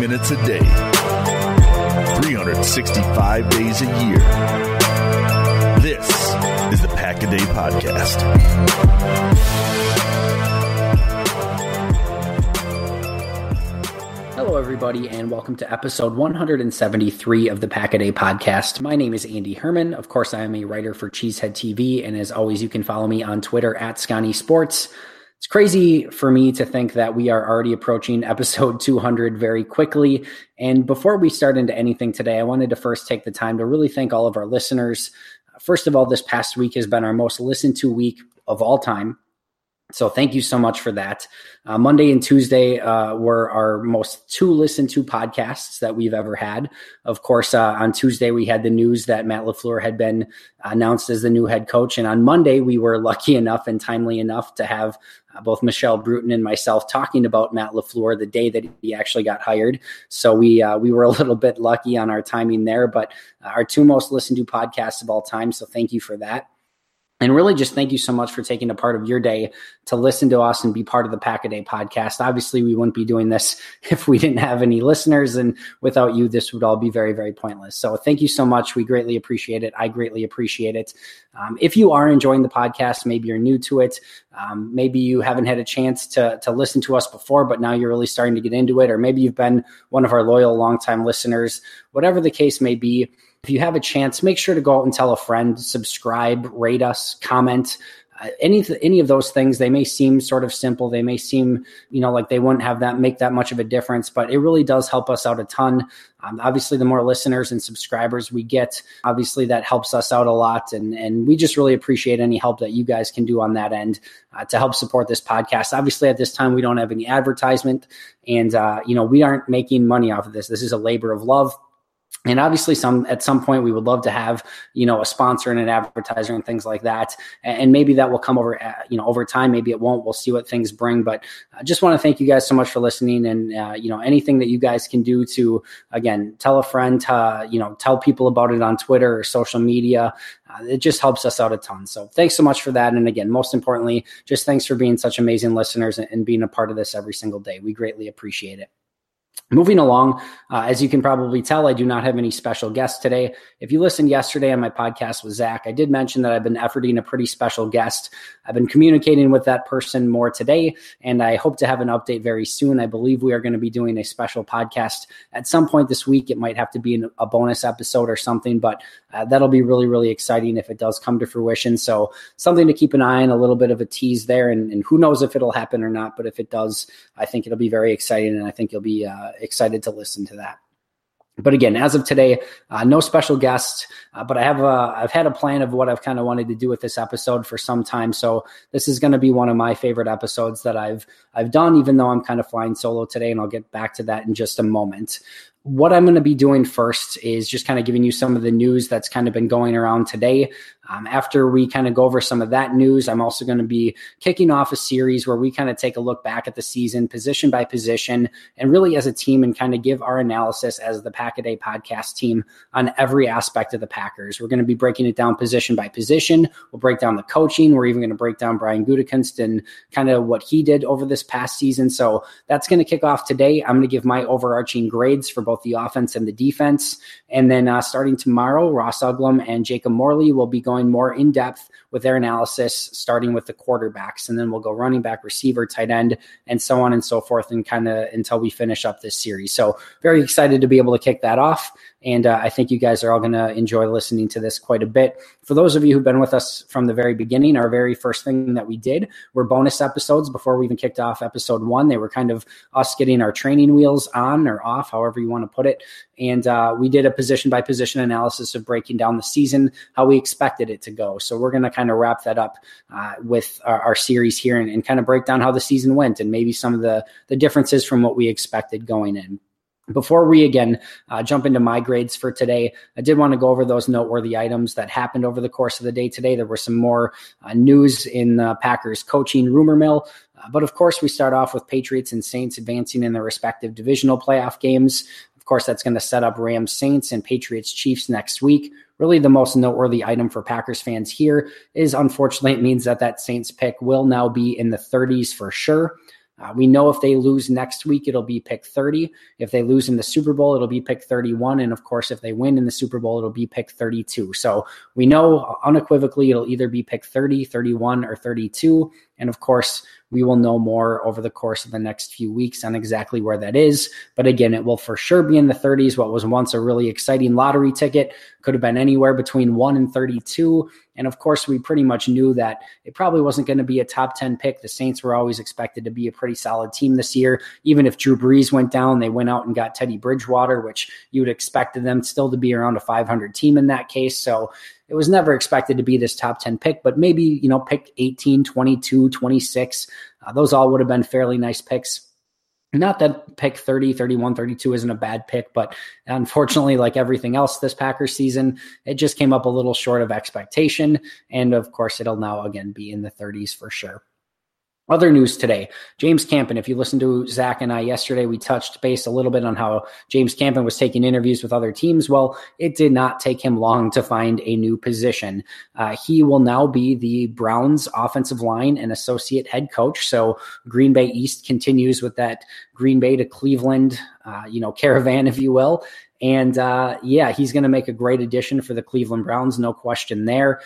minutes a day, 365 days a year. This is the Pack-A-Day Podcast. Hello, everybody, and welcome to episode 173 of the Pack-A-Day Podcast. My name is Andy Herman. Of course, I am a writer for Cheesehead TV, and as always, you can follow me on Twitter at Scotty Sports. It's crazy for me to think that we are already approaching episode 200 very quickly. And before we start into anything today, I wanted to first take the time to really thank all of our listeners. First of all, this past week has been our most listened to week of all time. So thank you so much for that. Monday and Tuesday were our most listened to podcasts that we've ever had. Of course, on Tuesday, we had the news that Matt LaFleur had been announced as the new head coach. And on Monday, we were lucky enough and timely enough to have both Michelle Bruton and myself talking about Matt LaFleur the day that he actually got hired. So we were a little bit lucky on our timing there, but our two most listened to podcasts of all time. So thank you for that. And really just thank you so much for taking a part of your day to listen to us and be part of the Pack-A-Day Podcast. Obviously, we wouldn't be doing this if we didn't have any listeners, and without you, this would all be very, very pointless. So thank you so much. We greatly appreciate it. I greatly appreciate it. If you are enjoying the podcast, maybe you're new to it, maybe you haven't had a chance to listen to us before, but now you're really starting to get into it, or maybe you've been one of our loyal, longtime listeners, whatever the case may be. If you have a chance, make sure to go out and tell a friend, subscribe, rate us, comment, any of those things. They may seem sort of simple. They may seem, like they wouldn't make that much of a difference, but it really does help us out a ton. Obviously, the more listeners and subscribers we get, obviously that helps us out a lot. And we just really appreciate any help that you guys can do on that end to help support this podcast. Obviously, at this time, we don't have any advertisement, and we aren't making money off of this. This is a labor of love. And obviously at some point we would love to have, a sponsor and an advertiser and things like that. And maybe that will come over time. Maybe it won't. We'll see what things bring. But I just want to thank you guys so much for listening. And, anything that you guys can do to, again, tell a friend, tell people about it on Twitter or social media. It just helps us out a ton. So thanks so much for that. And again, most importantly, just thanks for being such amazing listeners and being a part of this every single day. We greatly appreciate it. Moving along, as you can probably tell, I do not have any special guests today. If you listened yesterday on my podcast with Zach, I did mention that I've been efforting a pretty special guest. I've been communicating with that person more today, and I hope to have an update very soon. I believe we are going to be doing a special podcast at some point this week. It might have to be a bonus episode or something, but that'll be really, really exciting if it does come to fruition. So something to keep an eye on, a little bit of a tease there, and who knows if it'll happen or not, but if it does, I think it'll be very exciting, and I think you'll be excited to listen to that. But again, as of today, no special guests, but I've had a plan of what I've kind of wanted to do with this episode for some time. So this is going to be one of my favorite episodes that I've done, even though I'm kind of flying solo today, and I'll get back to that in just a moment. What I'm going to be doing first is just kind of giving you some of the news that's kind of been going around today. After we kind of go over some of that news, I'm also going to be kicking off a series where we kind of take a look back at the season, position by position, and really as a team, and kind of give our analysis as the Pack-A-Day Podcast team on every aspect of the Packers. We're going to be breaking it down position by position. We'll break down the coaching. We're even going to break down Brian Gutekunst and kind of what he did over this past season. So that's going to kick off today. I'm going to give my overarching grades for both the offense and the defense. And then starting tomorrow, Ross Uglum and Jacob Morley will be going more in depth with their analysis, starting with the quarterbacks, and then we'll go running back, receiver, tight end, and so on and so forth, and kind of until we finish up this series. So very excited to be able to kick that off. And I think you guys are all going to enjoy listening to this quite a bit. For those of you who've been with us from the very beginning, our very first thing that we did were bonus episodes before we even kicked off episode 1. They were kind of us getting our training wheels on or off, however you want to put it. And we did a position-by-position analysis of breaking down the season, how we expected it to go. So we're going to kind of wrap that up with our series here and kind of break down how the season went and maybe some of the differences from what we expected going in. Before we, again, jump into my grades for today, I did want to go over those noteworthy items that happened over the course of the day today. There were some more news in the Packers coaching rumor mill. But of course, we start off with Patriots and Saints advancing in their respective divisional playoff games. Of course, that's going to set up Rams, Saints, and Patriots, Chiefs next week. Really, the most noteworthy item for Packers fans here is, unfortunately, it means that Saints pick will now be in the 30s for sure. We know if they lose next week, it'll be pick 30. If they lose in the Super Bowl, it'll be pick 31. And of course, if they win in the Super Bowl, it'll be pick 32. So we know unequivocally it'll either be pick 30, 31, or 32. And of course, we will know more over the course of the next few weeks on exactly where that is. But again, it will for sure be in the 30s. What was once a really exciting lottery ticket could have been anywhere between 1 and 32. And of course, we pretty much knew that it probably wasn't going to be a top 10 pick. The Saints were always expected to be a pretty solid team this year. Even if Drew Brees went down, they went out and got Teddy Bridgewater, which you would expect them still to be around a 500 team in that case. So it was never expected to be this top 10 pick, but maybe, pick 18, 22, 26. Those all would have been fairly nice picks. Not that pick 30, 31, 32 isn't a bad pick, but unfortunately, like everything else this Packers season, it just came up a little short of expectation. And of course, it'll now again be in the 30s for sure. Other news today, James Campen. If you listened to Zach and I yesterday, we touched base a little bit on how James Campen was taking interviews with other teams. Well, it did not take him long to find a new position. He will now be the Browns offensive line and associate head coach. So Green Bay East continues with that Green Bay to Cleveland, caravan, if you will. And he's going to make a great addition for the Cleveland Browns, no question there.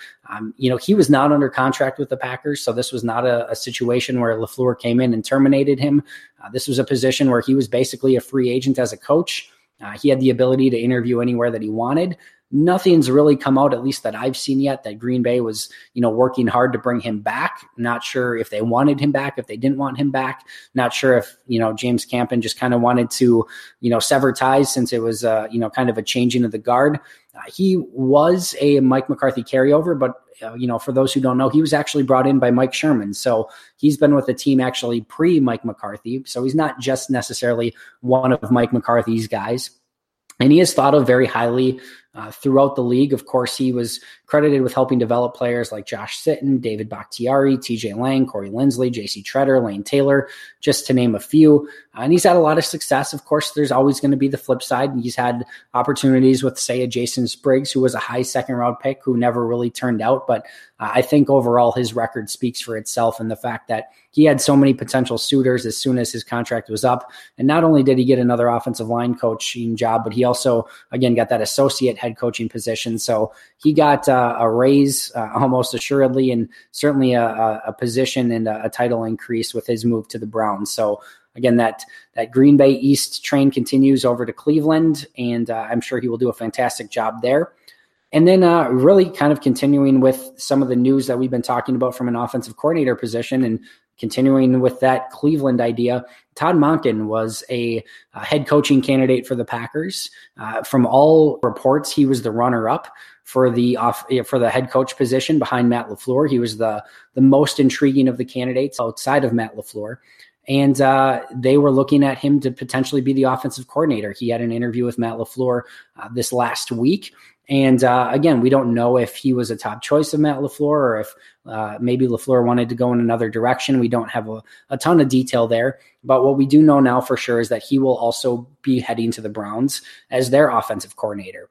He was not under contract with the Packers, so this was not a situation where LaFleur came in and terminated him. This was a position where he was basically a free agent as a coach. He had the ability to interview anywhere that he wanted. Nothing's really come out, at least that I've seen yet, that Green Bay was, working hard to bring him back. Not sure if they wanted him back, if they didn't want him back. Not sure if, James Campen just kind of wanted to, sever ties since it was, kind of a changing of the guard. He was a Mike McCarthy carryover, but, for those who don't know, he was actually brought in by Mike Sherman. So he's been with the team actually pre-Mike McCarthy. So he's not just necessarily one of Mike McCarthy's guys. And he is thought of very highly throughout the league. Of course, he was credited with helping develop players like Josh Sitton, David Bakhtiari, TJ Lang, Corey Linsley, JC Treader, Lane Taylor, just to name a few. And he's had a lot of success. Of course, there's always going to be the flip side. He's had opportunities with, say, a Jason Spriggs, who was a high second-round pick who never really turned out. But I think overall his record speaks for itself, and the fact that he had so many potential suitors as soon as his contract was up. And not only did he get another offensive line coaching job, but he also, again, got that associate head coaching position. So he got a raise almost assuredly, and certainly a position and a title increase with his move to the Browns. So again, that Green Bay East train continues over to Cleveland, and I'm sure he will do a fantastic job there. And then really kind of continuing with some of the news that we've been talking about from an offensive coordinator position and continuing with that Cleveland idea, Todd Monken was a head coaching candidate for the Packers. From all reports, he was the runner-up for the head coach position behind Matt LaFleur. He was the most intriguing of the candidates outside of Matt LaFleur. And they were looking at him to potentially be the offensive coordinator. He had an interview with Matt LaFleur this last week. And again, we don't know if he was a top choice of Matt LaFleur or if maybe LaFleur wanted to go in another direction. We don't have a ton of detail there. But what we do know now for sure is that he will also be heading to the Browns as their offensive coordinator.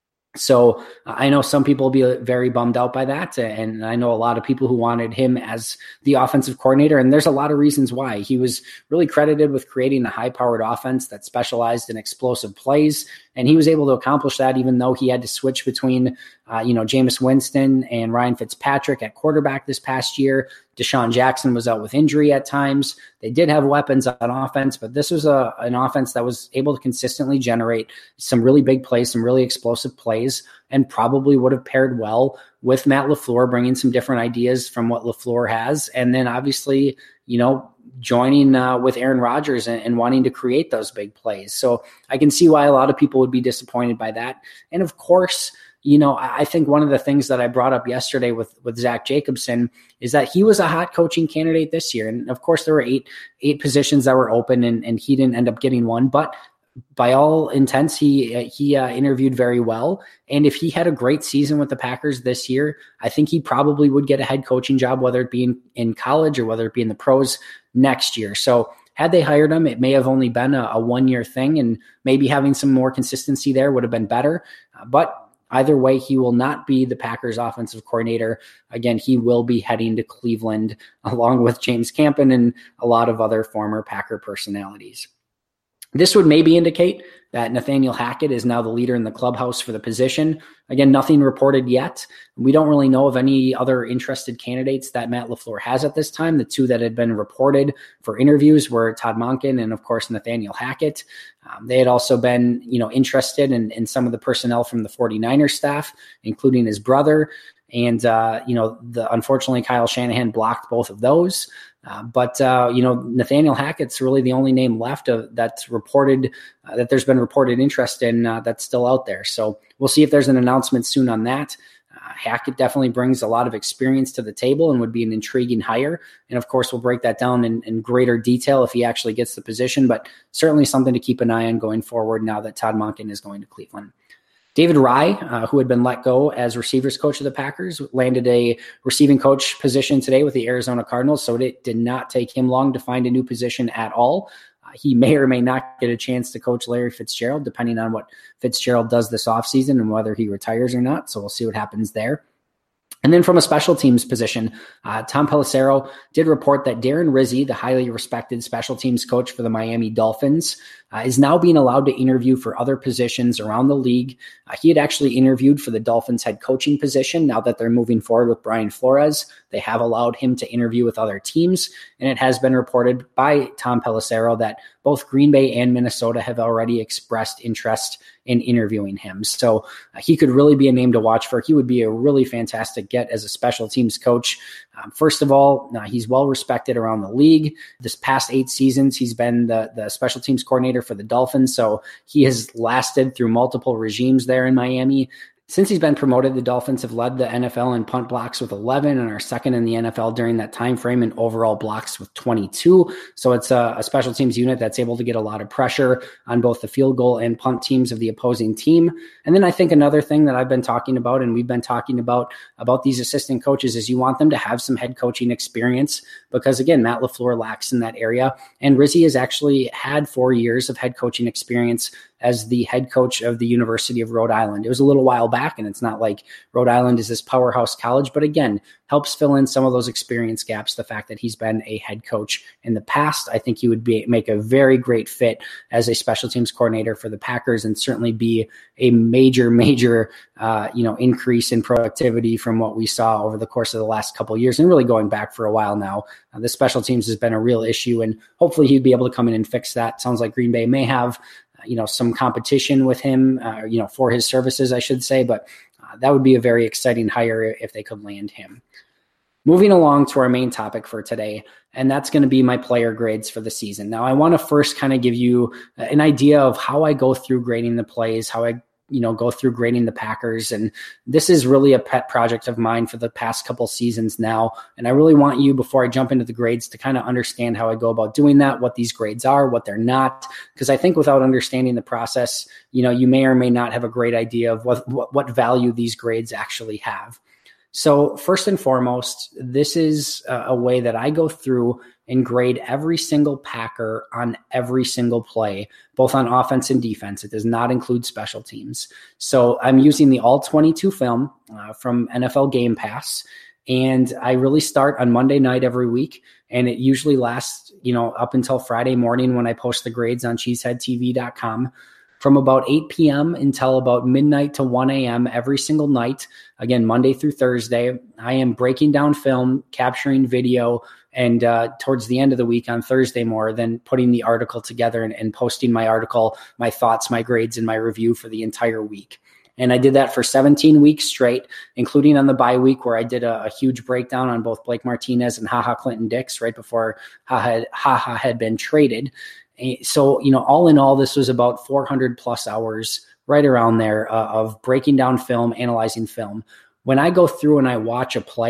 So I know some people will be very bummed out by that. And I know a lot of people who wanted him as the offensive coordinator. And there's a lot of reasons why. He was really credited with creating a high-powered offense that specialized in explosive plays. And he was able to accomplish that even though he had to switch between, Jameis Winston and Ryan Fitzpatrick at quarterback this past year. Deshaun Jackson was out with injury at times. They did have weapons on offense, but this was an offense that was able to consistently generate some really big plays, some really explosive plays, and probably would have paired well with Matt LaFleur, bringing some different ideas from what LaFleur has. And then obviously, joining with Aaron Rodgers and wanting to create those big plays. So I can see why a lot of people would be disappointed by that. And of course, I think one of the things that I brought up yesterday with Zach Jacobson is that he was a hot coaching candidate this year. And of course, there were eight positions that were open, and he didn't end up getting one. But by all intents, he interviewed very well. And if he had a great season with the Packers this year, I think he probably would get a head coaching job, whether it be in college or whether it be in the pros next year. So had they hired him, it may have only been a one-year thing, and maybe having some more consistency there would have been better. But either way, he will not be the Packers offensive coordinator. Again, he will be heading to Cleveland along with James Campen and a lot of other former Packer personalities. This would maybe indicate that Nathaniel Hackett is now the leader in the clubhouse for the position. Again, nothing reported yet. We don't really know of any other interested candidates that Matt LaFleur has at this time. The two that had been reported for interviews were Todd Monken and, of course, Nathaniel Hackett. They had also been, interested in some of the personnel from the 49ers staff, including his brother. And, unfortunately, Kyle Shanahan blocked both of those. But Nathaniel Hackett's really the only name left that's reported that there's been reported interest in that's still out there. So we'll see if there's an announcement soon on that. Hackett definitely brings a lot of experience to the table and would be an intriguing hire. And of course, we'll break that down in greater detail if he actually gets the position, but certainly something to keep an eye on going forward now that Todd Monken is going to Cleveland. David Rye, who had been let go as receivers coach of the Packers, landed a receiving coach position today with the Arizona Cardinals, so it did not take him long to find a new position at all. He may or may not get a chance to coach Larry Fitzgerald, depending on what Fitzgerald does this offseason and whether he retires or not, so we'll see what happens there. And then from a special teams position, Tom Pelissero did report that Darren Rizzi, the highly respected special teams coach for the Miami Dolphins, is now being allowed to interview for other positions around the league. He had actually interviewed for the Dolphins head coaching position. Now that they're moving forward with Brian Flores, they have allowed him to interview with other teams. And it has been reported by Tom Pelissero that both Green Bay and Minnesota have already expressed interest in interviewing him. So he could really be a name to watch for. He would be a really fantastic get as a special teams coach. First of all, he's well respected around the league. This past 8 seasons, he's been the special teams coordinator for the Dolphins. So he has lasted through multiple regimes there in Miami. Since he's been promoted, the Dolphins have led the NFL in punt blocks with 11 and are second in the NFL during that time frame in overall blocks with 22. So it's a special teams unit that's able to get a lot of pressure on both the field goal and punt teams of the opposing team. And then I think another thing that I've been talking about and we've been talking about these assistant coaches is you want them to have some head coaching experience because, again, Matt LaFleur lacks in that area. And Rizzi has actually had 4 years of head coaching experience as the head coach of the University of Rhode Island. It was a little while back, and it's not like Rhode Island is this powerhouse college, but again, helps fill in some of those experience gaps. The fact that he's been a head coach in the past, I think he would make a very great fit as a special teams coordinator for the Packers and certainly be a major increase in productivity from what we saw over the course of the last couple of years and really going back for a while now. The special teams has been a real issue, and hopefully he'd be able to come in and fix that. Sounds like Green Bay may have some competition with him, for his services, I should say, but that would be a very exciting hire if they could land him. Moving along to our main topic for today, and that's going to be my player grades for the season. Now, I want to first kind of give you an idea of how I go through grading the plays, how I go through grading the Packers. And this is really a pet project of mine for the past couple seasons now. And I really want you, before I jump into the grades, to kind of understand how I go about doing that, what these grades are, what they're not. Because I think without understanding the process, you may or may not have a great idea of what value these grades actually have. So first and foremost, this is a way that I go through and grade every single Packer on every single play, both on offense and defense. It does not include special teams. So I'm using the All-22 film from NFL Game Pass, and I really start on Monday night every week, and it usually lasts, up until Friday morning when I post the grades on cheeseheadtv.com. From about 8 p.m. until about midnight to 1 a.m. every single night, again, Monday through Thursday, I am breaking down film, capturing video, and towards the end of the week on Thursday more, then putting the article together and posting my article, my thoughts, my grades, and my review for the entire week. And I did that for 17 weeks straight, including on the bye week where I did a huge breakdown on both Blake Martinez and HaHa Clinton-Dix right before HaHa had been traded. So, all in all, this was about 400 plus hours, right around there, of breaking down film, analyzing film. When I go through and I watch a play,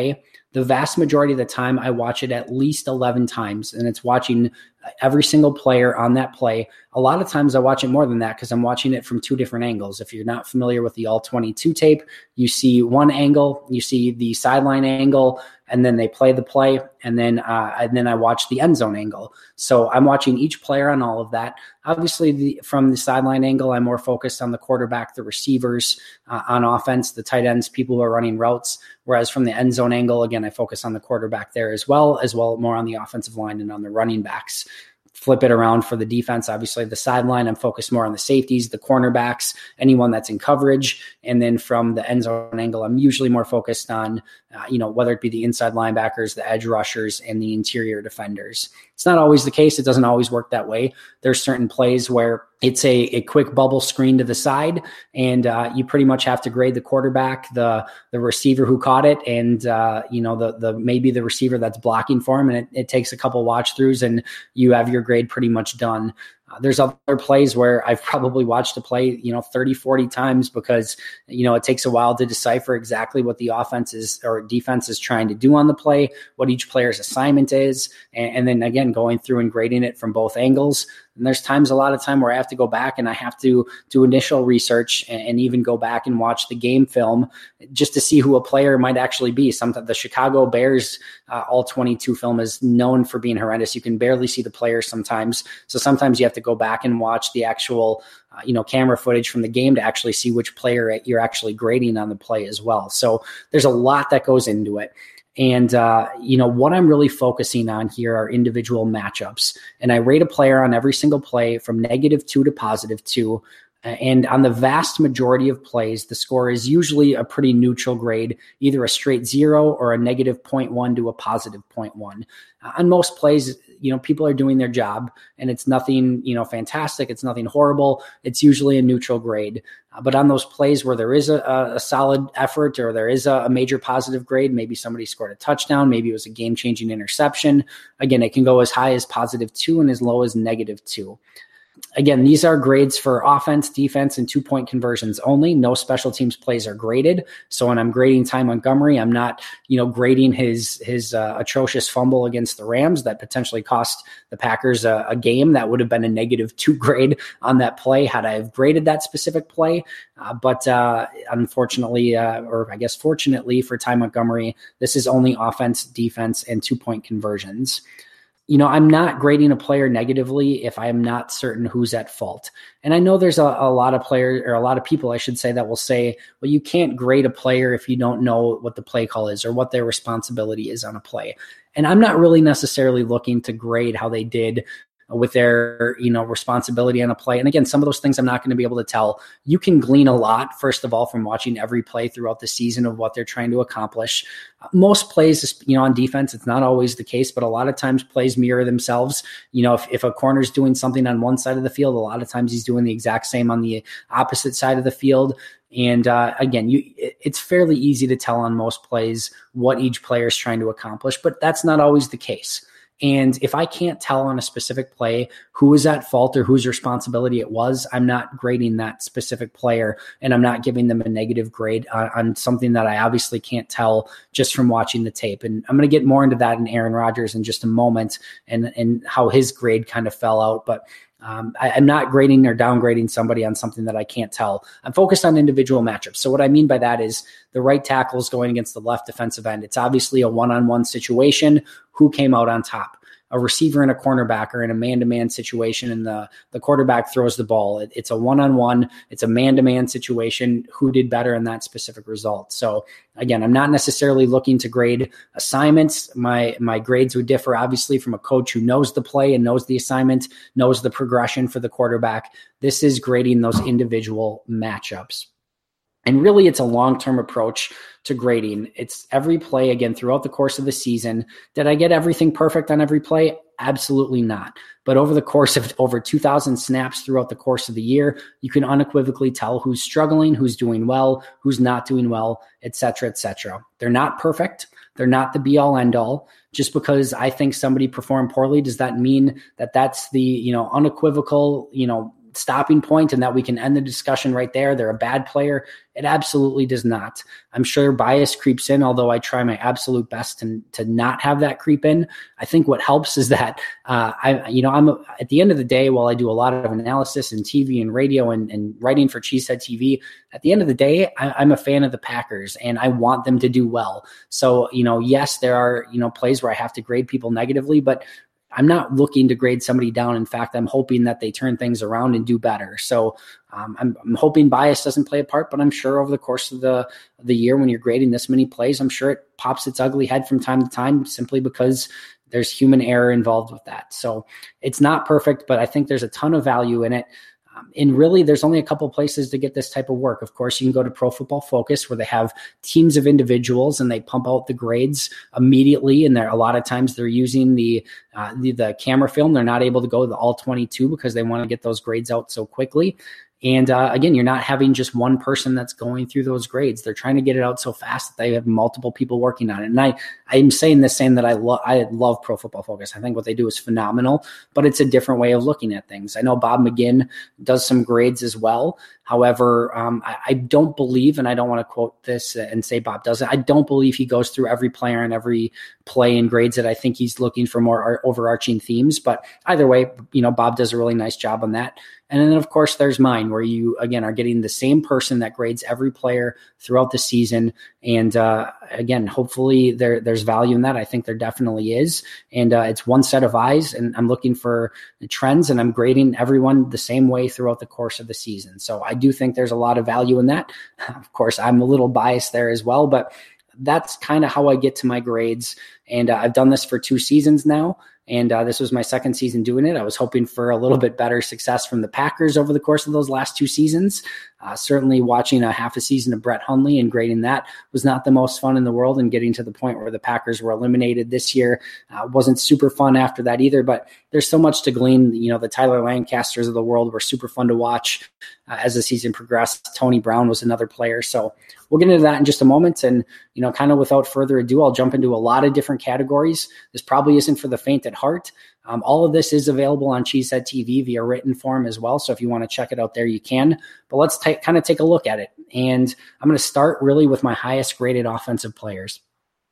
the vast majority of the time I watch it at least 11 times, and it's watching every single player on that play. A lot of times I watch it more than that because I'm watching it from two different angles. If you're not familiar with the All-22 tape, you see one angle, you see the sideline angle, and then they play the play, and then I watch the end zone angle. So I'm watching each player on all of that. Obviously, from the sideline angle, I'm more focused on the quarterback, the receivers on offense, the tight ends, people who are running routes. Whereas from the end zone angle, again, I focus on the quarterback there as well more on the offensive line and on the running backs. Flip it around for the defense. Obviously, the sideline, I'm focused more on the safeties, the cornerbacks, anyone that's in coverage. And then from the end zone angle, I'm usually more focused on, whether it be the inside linebackers, the edge rushers, and the interior defenders. It's not always the case. It doesn't always work that way. There's certain plays where it's a quick bubble screen to the side, and you pretty much have to grade the quarterback, the receiver who caught it, and maybe the receiver that's blocking for him. And it takes a couple watch throughs, and you have your grade pretty much done. There's other plays where I've probably watched a play, 30, 40 times because, it takes a while to decipher exactly what the offense is or defense is trying to do on the play, what each player's assignment is. And then again, going through and grading it from both angles. And there's a lot of time where I have to go back and I have to do initial research and even go back and watch the game film just to see who a player might actually be. Sometimes the Chicago Bears All-22 film is known for being horrendous. You can barely see the players sometimes. So sometimes you have to go back and watch the actual camera footage from the game to actually see which player you're actually grading on the play as well. So there's a lot that goes into it. And, what I'm really focusing on here are individual matchups. And I rate a player on every single play from -2 to +2. And on the vast majority of plays, the score is usually a pretty neutral grade, either a straight 0 or a -0.1 to a +0.1. On most plays, people are doing their job and it's nothing, fantastic. It's nothing horrible. It's usually a neutral grade. But on those plays where there is a solid effort or there is a major positive grade, maybe somebody scored a touchdown, maybe it was a game-changing interception. Again, it can go as high as +2 and as low as -2. Again, these are grades for offense, defense, and 2-point conversions only. No special teams plays are graded. So when I'm grading Ty Montgomery, I'm not, grading his atrocious fumble against the Rams that potentially cost the Packers a game. That would have been a -2 grade on that play had I have graded that specific play. But unfortunately, or I guess fortunately for Ty Montgomery, this is only offense, defense, and 2-point conversions. I'm not grading a player negatively if I am not certain who's at fault. And I know there's a lot of players, or a lot of people, I should say, that will say, well, you can't grade a player if you don't know what the play call is or what their responsibility is on a play. And I'm not really necessarily looking to grade how they did with their, responsibility on a play. And again, some of those things I'm not going to be able to tell. You can glean a lot, first of all, from watching every play throughout the season of what they're trying to accomplish. Most plays, on defense, it's not always the case, but a lot of times plays mirror themselves. If a corner's doing something on one side of the field, a lot of times he's doing the exact same on the opposite side of the field. And again, it's fairly easy to tell on most plays what each player is trying to accomplish, but that's not always the case. And if I can't tell on a specific play who is at fault or whose responsibility it was, I'm not grading that specific player, and I'm not giving them a negative grade on something that I obviously can't tell just from watching the tape. And I'm going to get more into that in Aaron Rodgers in just a moment and how his grade kind of fell out. But I'm not grading or downgrading somebody on something that I can't tell. I'm focused on individual matchups. So what I mean by that is the right tackle is going against the left defensive end. It's obviously a one-on-one situation. Who came out on top? A receiver and a cornerback are in a man-to-man situation, and the quarterback throws the ball. It's a one-on-one. It's a man-to-man situation. Who did better in that specific result? So again, I'm not necessarily looking to grade assignments. My grades would differ, obviously, from a coach who knows the play and knows the assignment, knows the progression for the quarterback. This is grading those individual matchups. And really, it's a long-term approach to grading. It's every play, again, throughout the course of the season. Did I get everything perfect on every play? Absolutely not. But over the course of over 2,000 snaps throughout the course of the year, you can unequivocally tell who's struggling, who's doing well, who's not doing well, et cetera, et cetera. They're not perfect. They're not the be-all, end-all. Just because I think somebody performed poorly, does that mean that that's the, unequivocal, stopping point and that we can end the discussion right there. They're a bad player. It absolutely does not. I'm sure bias creeps in, although I try my absolute best to not have that creep in. I think what helps is that I'm at the end of the day, while I do a lot of analysis and TV and radio and writing for Cheesehead TV, at the end of the day, I'm a fan of the Packers and I want them to do well. So, yes, there are, plays where I have to grade people negatively, but I'm not looking to grade somebody down. In fact, I'm hoping that they turn things around and do better. So I'm hoping bias doesn't play a part, but I'm sure over the course of the year, when you're grading this many plays, I'm sure it pops its ugly head from time to time simply because there's human error involved with that. So it's not perfect, but I think there's a ton of value in it. And really, there's only a couple places to get this type of work. Of course, you can go to Pro Football Focus, where they have teams of individuals and they pump out the grades immediately. And a lot of times they're using the camera film. They're not able to go to the all 22 because they want to get those grades out so quickly. And again, you're not having just one person that's going through those grades. They're trying to get it out so fast that they have multiple people working on it. And I'm saying that I love Pro Football Focus. I think what they do is phenomenal, but it's a different way of looking at things. I know Bob McGinn does some grades as well. However, I don't believe, and I don't want to quote this and say Bob doesn't, I don't believe he goes through every player and every play and grades it. I think he's looking for more overarching themes. But either way, Bob does a really nice job on that. And then, of course, there's mine, where you, again, are getting the same person that grades every player throughout the season. And again, hopefully there's value in that. I think there definitely is. And it's one set of eyes, and I'm looking for the trends, and I'm grading everyone the same way throughout the course of the season. So I do think there's a lot of value in that. Of course, I'm a little biased there as well, but that's kind of how I get to my grades. And I've done this for 2 seasons now. And this was my second season doing it. I was hoping for a little bit better success from the Packers over the course of those last 2 seasons. Certainly watching a half a season of Brett Hundley and grading that was not the most fun in the world, and getting to the point where the Packers were eliminated this year wasn't super fun after that either. But there's so much to glean. The Tyler Lancasters of the world were super fun to watch as the season progressed. Tony Brown was another player. So we'll get into that in just a moment. And, kind of without further ado, I'll jump into a lot of different categories. This probably isn't for the faint at heart. All of this is available on Cheesehead TV via written form as well. So if you want to check it out there, you can. But let's kind of take a look at it. And I'm going to start really with my highest graded offensive players.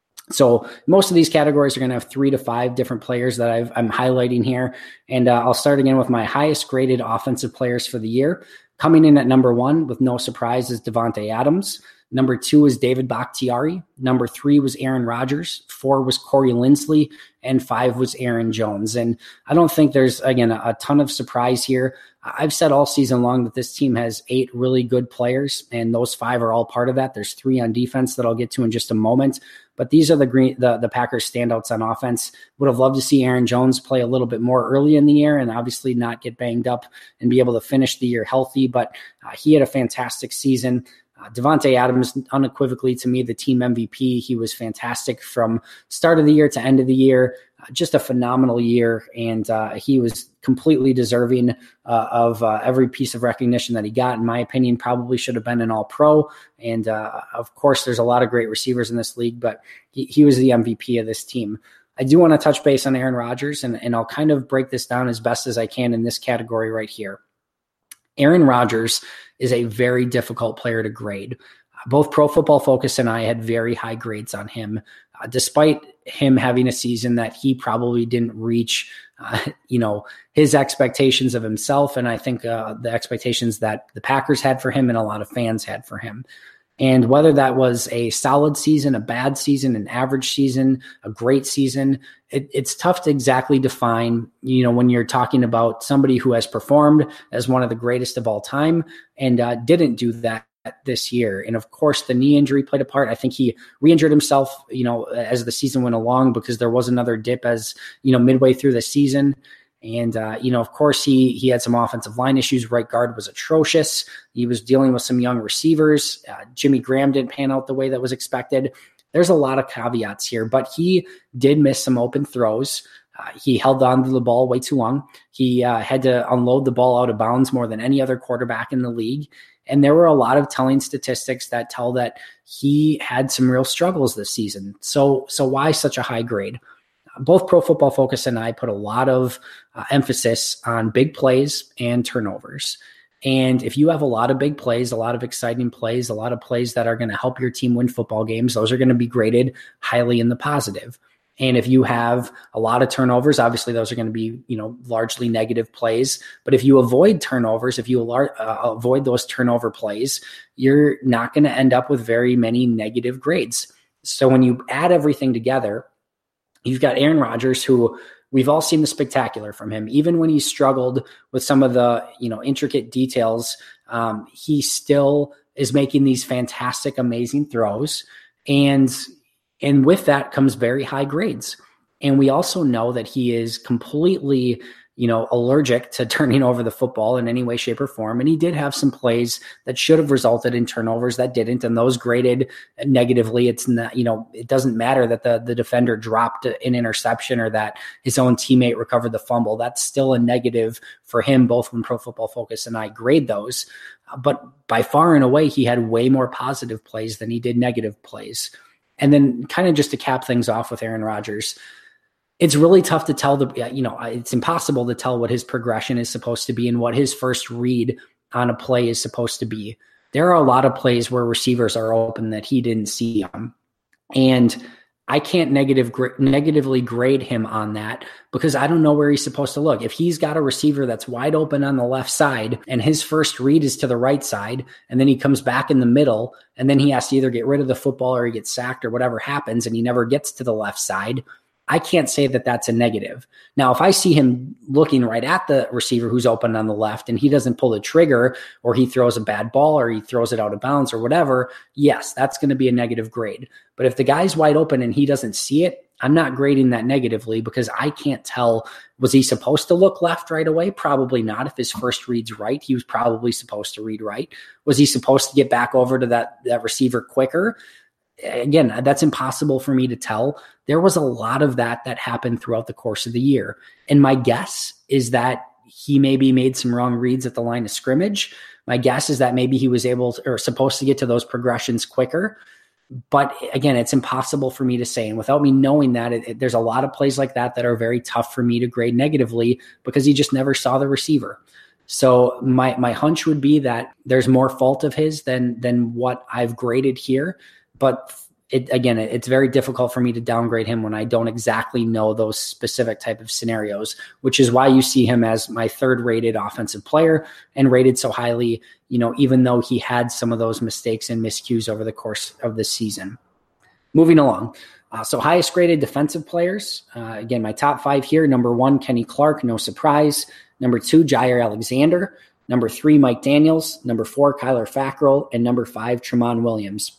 So most of these categories are going to have 3 to 5 different players that I'm highlighting here. And I'll start again with my highest graded offensive players for the year. Coming in at number 1, with no surprise, is Davante Adams. Number 2 is David Bakhtiari. Number 3 was Aaron Rodgers. 4 was Corey Linsley. And 5 was Aaron Jones. And I don't think there's, again, a ton of surprise here. I've said all season long that this team has 8 really good players, and those 5 are all part of that. There's 3 on defense that I'll get to in just a moment. But these are the Packers standouts on offense. Would have loved to see Aaron Jones play a little bit more early in the year and obviously not get banged up and be able to finish the year healthy. But he had a fantastic season. Davante Adams, unequivocally to me, the team MVP. He was fantastic from start of the year to end of the year. Just a phenomenal year, and he was completely deserving of every piece of recognition that he got. In my opinion, probably should have been an All-Pro. And of course, there's a lot of great receivers in this league, but he was the MVP of this team. I do want to touch base on Aaron Rodgers, and I'll kind of break this down as best as I can in this category right here. Aaron Rodgers is a very difficult player to grade. Both Pro Football Focus and I had very high grades on him, despite him having a season that he probably didn't reach, his expectations of himself. And I think the expectations that the Packers had for him and a lot of fans had for him. And whether that was a solid season, a bad season, an average season, a great season, it's tough to exactly define, when you're talking about somebody who has performed as one of the greatest of all time and didn't do that this year. And of course, the knee injury played a part. I think he re-injured himself, as the season went along, because there was another dip as, midway through the season. And, of course, he had some offensive line issues. Right guard was atrocious. He was dealing with some young receivers. Jimmy Graham didn't pan out the way that was expected. There's a lot of caveats here, but he did miss some open throws. He held on to the ball way too long. He had to unload the ball out of bounds more than any other quarterback in the league. And there were a lot of telling statistics that tell that he had some real struggles this season. So why such a high grade? both Pro Football Focus and I put a lot of emphasis on big plays and turnovers. And if you have a lot of big plays, a lot of exciting plays, a lot of plays that are going to help your team win football games, those are going to be graded highly in the positive. And if you have a lot of turnovers, obviously those are going to be, largely negative plays. But if you avoid turnovers, if you avoid those turnover plays, you're not going to end up with very many negative grades. So when you add everything together, you've got Aaron Rodgers, who we've all seen the spectacular from him. Even when he struggled with some of the, intricate details, he still is making these fantastic, amazing throws. And with that comes very high grades. And we also know that he is completely, allergic to turning over the football in any way, shape, or form. And he did have some plays that should have resulted in turnovers that didn't, and those graded negatively. It's not, it doesn't matter that the defender dropped an interception or that his own teammate recovered the fumble. That's still a negative for him, both when Pro Football Focus and I grade those. But by far and away, he had way more positive plays than he did negative plays. And then kind of just to cap things off with Aaron Rodgers, it's really tough to tell it's impossible to tell what his progression is supposed to be and what his first read on a play is supposed to be. There are a lot of plays where receivers are open that he didn't see them. And I can't negatively grade him on that because I don't know where he's supposed to look. If he's got a receiver that's wide open on the left side and his first read is to the right side, and then he comes back in the middle, and then he has to either get rid of the football or he gets sacked or whatever happens, and he never gets to the left side, I can't say that that's a negative. Now, if I see him looking right at the receiver who's open on the left and he doesn't pull the trigger, or he throws a bad ball, or he throws it out of bounds or whatever, yes, that's going to be a negative grade. But if the guy's wide open and he doesn't see it, I'm not grading that negatively because I can't tell, was he supposed to look left right away? Probably not. If his first read's right, he was probably supposed to read right. Was he supposed to get back over to that receiver quicker? Again, that's impossible for me to tell. There was a lot of that happened throughout the course of the year. And my guess is that he maybe made some wrong reads at the line of scrimmage. My guess is that maybe he was able to, or supposed to get to those progressions quicker. But again, it's impossible for me to say. And without me knowing that, there's a lot of plays like that are very tough for me to grade negatively because he just never saw the receiver. So my hunch would be that there's more fault of his than what I've graded here. But it's very difficult for me to downgrade him when I don't exactly know those specific type of scenarios, which is why you see him as my third rated offensive player and rated so highly, even though he had some of those mistakes and miscues over the course of the season. Moving along. So highest graded defensive players. Again, my top 5 here. Number 1, Kenny Clark, no surprise. Number 2, Jaire Alexander. Number 3, Mike Daniels. Number 4, Kyler Fackrell. And number 5, Tramon Williams.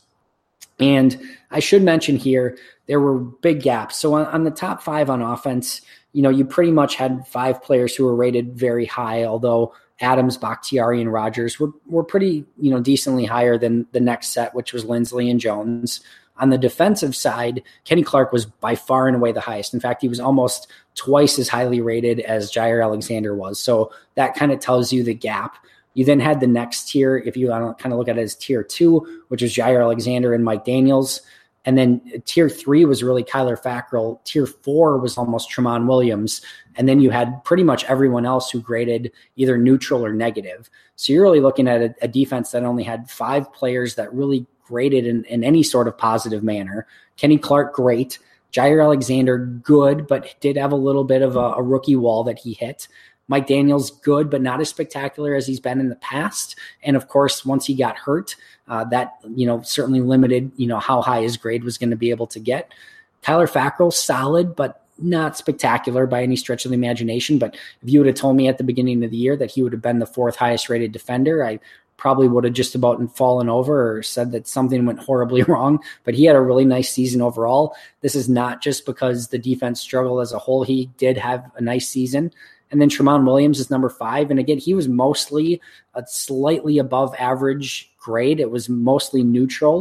And I should mention here, there were big gaps. So on the top 5 on offense, you pretty much had 5 players who were rated very high, although Adams, Bakhtiari, and Rodgers were pretty, decently higher than the next set, which was Lindsley and Jones. On the defensive side, Kenny Clark was by far and away the highest. In fact, he was almost twice as highly rated as Jaire Alexander was. So that kind of tells you the gap. You then had the next tier, if you kind of look at it as tier 2, which is Jaire Alexander and Mike Daniels. And then tier 3 was really Kyler Fackrell. Tier 4 was almost Tramon Williams. And then you had pretty much everyone else who graded either neutral or negative. So you're really looking at a defense that only had 5 players that really graded in any sort of positive manner. Kenny Clark, great. Jaire Alexander, good, but did have a little bit of a rookie wall that he hit. Mike Daniels, good, but not as spectacular as he's been in the past. And of course, once he got hurt, that, certainly limited, how high his grade was going to be able to get. Kyler Fackrell, solid, but not spectacular by any stretch of the imagination. But if you would have told me at the beginning of the year that he would have been the 4th highest rated defender, I probably would have just about fallen over or said that something went horribly wrong. But he had a really nice season overall. This is not just because the defense struggled as a whole. He did have a nice season. And then Tramon Williams is number 5. And again, he was mostly a slightly above average grade. It was mostly neutral.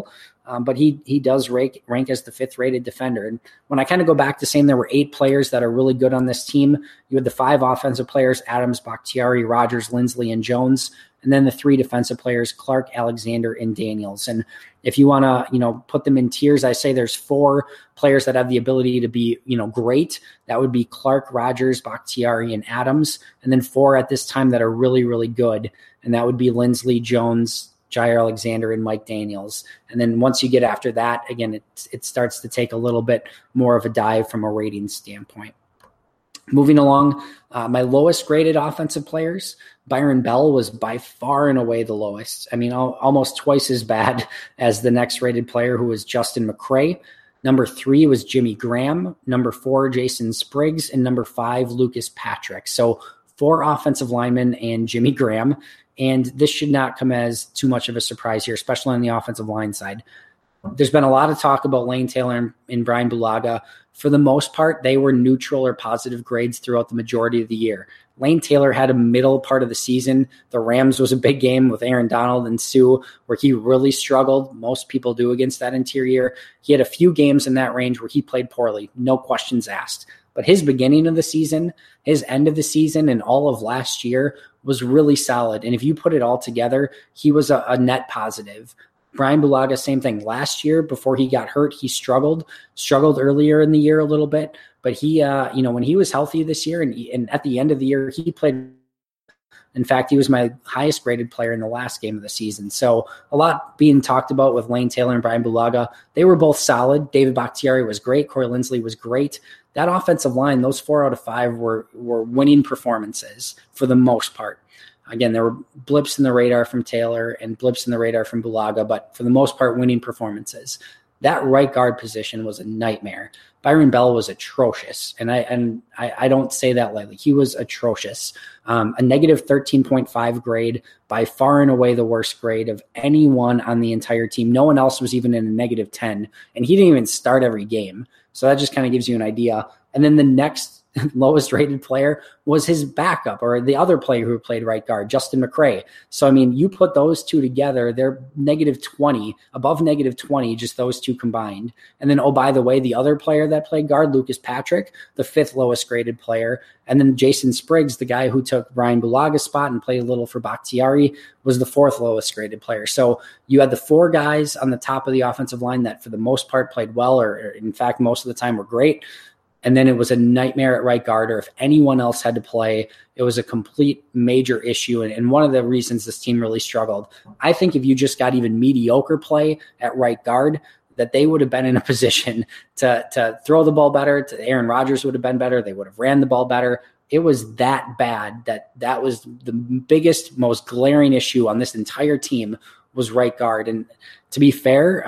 but he does rank as the 5th rated defender. And when I kind of go back to saying there were 8 players that are really good on this team, you had the 5 offensive players, Adams, Bakhtiari, Rogers, Lindsley, and Jones, and then the 3 defensive players, Clark, Alexander, and Daniels. And if you want to, put them in tiers, I say there's 4 players that have the ability to be, great. That would be Clark, Rogers, Bakhtiari, and Adams. And then 4 at this time that are really, really good. And that would be Lindsley, Jones, Jair Alexander, and Mike Daniels. And then once you get after that, again, it starts to take a little bit more of a dive from a rating standpoint. Moving along, my lowest graded offensive players, Byron Bell was by far and away the lowest. I mean, almost twice as bad as the next rated player, who was Justin McCray. Number 3 was Jimmy Graham. Number 4, Jason Spriggs. And number 5, Lucas Patrick. So 4 offensive linemen and Jimmy Graham. And this should not come as too much of a surprise here, especially on the offensive line side. There's been a lot of talk about Lane Taylor and Brian Bulaga. For the most part, they were neutral or positive grades throughout the majority of the year. Lane Taylor had a middle part of the season. The Rams was a big game with Aaron Donald and Sue, where he really struggled. Most people do against that interior. He had a few games in that range where he played poorly, no questions asked. But his beginning of the season, his end of the season, and all of last year was really solid. And if you put it all together, he was a net positive. Brian Bulaga, same thing. Last year, before he got hurt, he struggled earlier in the year a little bit. But he, when he was healthy this year and at the end of the year, he played. In fact, he was my highest graded player in the last game of the season. So a lot being talked about with Lane Taylor and Brian Bulaga. They were both solid. David Bakhtiari was great. Corey Lindsley was great. That offensive line, those 4 out of 5 were winning performances for the most part. Again, there were blips in the radar from Taylor and blips in the radar from Bulaga, but for the most part, winning performances. That right guard position was a nightmare. Byron Bell was atrocious, and I don't say that lightly. He was atrocious. A negative 13.5 grade, by far and away the worst grade of anyone on the entire team. No one else was even in a negative 10, and he didn't even start every game. So that just kind of gives you an idea. And then the next lowest rated player was his backup, or the other player who played right guard, Justin McCray. So, I mean, you put those two together, they're negative 20, above negative 20, just those two combined. And then, oh, by the way, the other player that played guard, Lucas Patrick, the 5th lowest graded player. And then Jason Spriggs, the guy who took Brian Bulaga's spot and played a little for Bakhtiari, was the 4th lowest graded player. So you had the 4 guys on the top of the offensive line that for the most part played well, or in fact, most of the time were great. And then it was a nightmare at right guard, or if anyone else had to play, it was a complete major issue. And one of the reasons this team really struggled, I think if you just got even mediocre play at right guard, that they would have been in a position to throw the ball better. Aaron Rodgers would have been better. They would have ran the ball better. It was that bad that was the biggest, most glaring issue on this entire team was right guard. And to be fair,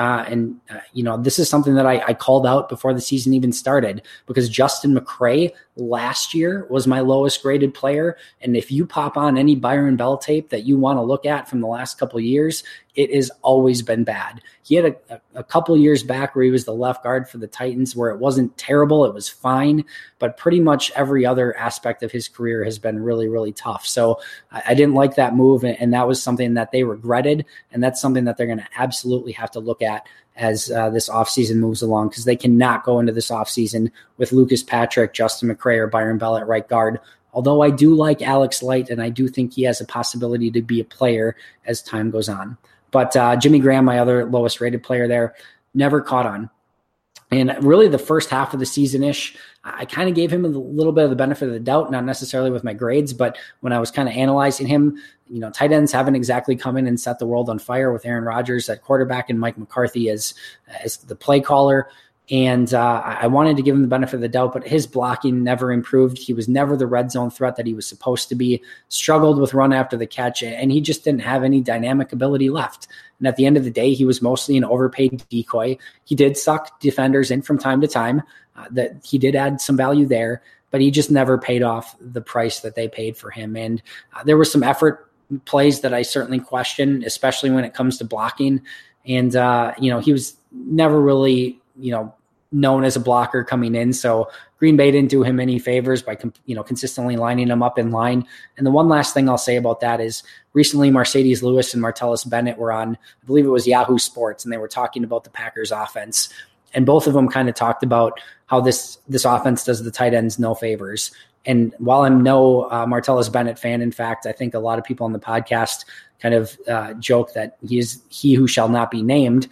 this is something that I called out before the season even started, because Justin McCray last year was my lowest graded player. And if you pop on any Byron Bell tape that you want to look at from the last couple of years, it has always been bad. He had a couple years back where he was the left guard for the Titans, where it wasn't terrible, it was fine, but pretty much every other aspect of his career has been really, really tough. So I didn't like that move, and that was something that they regretted, and that's something that they're going to absolutely have to look at as this offseason moves along, because they cannot go into this offseason with Lucas Patrick, Justin McCray, or Byron Bell at right guard. Although I do like Alex Light, and I do think he has a possibility to be a player as time goes on. But Jimmy Graham, my other lowest rated player there, never caught on. And really the first half of the season-ish, I kind of gave him a little bit of the benefit of the doubt, not necessarily with my grades, but when I was kind of analyzing him, tight ends haven't exactly come in and set the world on fire with Aaron Rodgers at quarterback and Mike McCarthy as the play caller. And I wanted to give him the benefit of the doubt, but his blocking never improved. He was never the red zone threat that he was supposed to be, struggled with run after the catch, and he just didn't have any dynamic ability left. And at the end of the day, he was mostly an overpaid decoy. He did suck defenders in from time to time. That he did add some value there, but he just never paid off the price that they paid for him. And there were some effort plays that I certainly question, especially when it comes to blocking. And, he was never really, known as a blocker coming in. So Green Bay didn't do him any favors by consistently lining him up in line. And the one last thing I'll say about that is recently Mercedes Lewis and Martellus Bennett were on, I believe it was Yahoo Sports, and they were talking about the Packers offense. And both of them kind of talked about how this offense does the tight ends no favors. And while I'm no Martellus Bennett fan, in fact, I think a lot of people on the podcast kind of joke that he who shall not be named.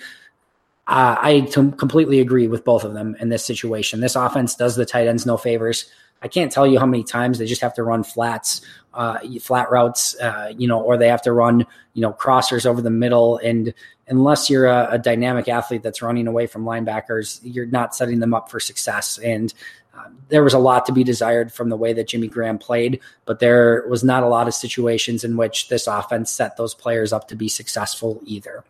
I completely agree with both of them in this situation. This offense does the tight ends no favors. I can't tell you how many times they just have to run flat routes, or they have to run, crossers over the middle. And unless you're a dynamic athlete that's running away from linebackers, you're not setting them up for success. And there was a lot to be desired from the way that Jimmy Graham played, but there was not a lot of situations in which this offense set those players up to be successful either.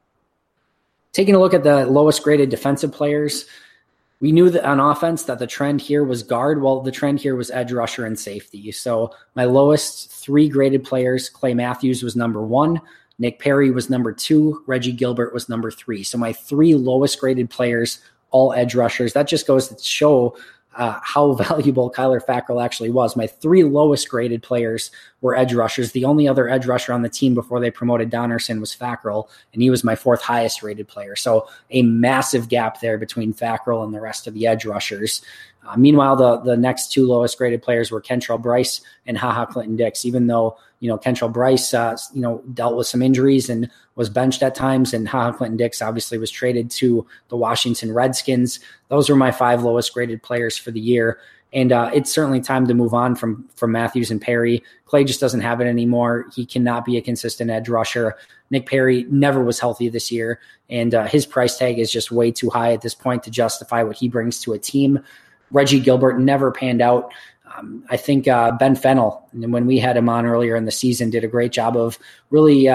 Taking a look at the lowest graded defensive players, we knew that on offense that the trend here was guard. Well, the trend here was edge rusher and safety. So my lowest 3 graded players, Clay Matthews was number 1, Nick Perry was number 2, Reggie Gilbert was number 3. So my 3 lowest graded players, all edge rushers. That just goes to show how valuable Kyler Fackrell actually was. My 3 lowest graded players were edge rushers. The only other edge rusher on the team before they promoted Donnerson was Fackrell, and he was my 4th highest rated player. So a massive gap there between Fackrell and the rest of the edge rushers. Meanwhile, the next 2 lowest graded players were Kentrell Brice and HaHa Clinton Dix, even though, Kentrell Brice, dealt with some injuries and was benched at times, and HaHa Clinton Dix obviously was traded to the Washington Redskins. Those were my 5 lowest graded players for the year. And it's certainly time to move on from Matthews and Perry. Clay just doesn't have it anymore. He cannot be a consistent edge rusher. Nick Perry never was healthy this year, and his price tag is just way too high at this point to justify what he brings to a team. Reggie Gilbert never panned out. I think Ben Fennell, when we had him on earlier in the season, did a great job of really,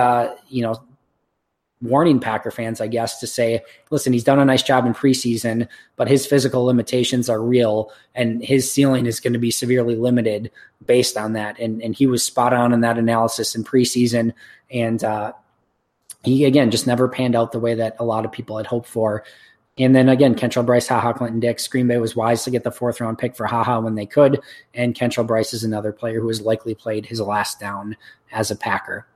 warning Packer fans, I guess, to say, listen, he's done a nice job in preseason, but his physical limitations are real, and his ceiling is going to be severely limited based on that. And he was spot on in that analysis in preseason. And he, again, just never panned out the way that a lot of people had hoped for. And then again, Kentrell Brice, HaHa Clinton Dix. Green Bay was wise to get the 4th round pick for HaHa when they could. And Kentrell Brice is another player who has likely played his last down as a Packer.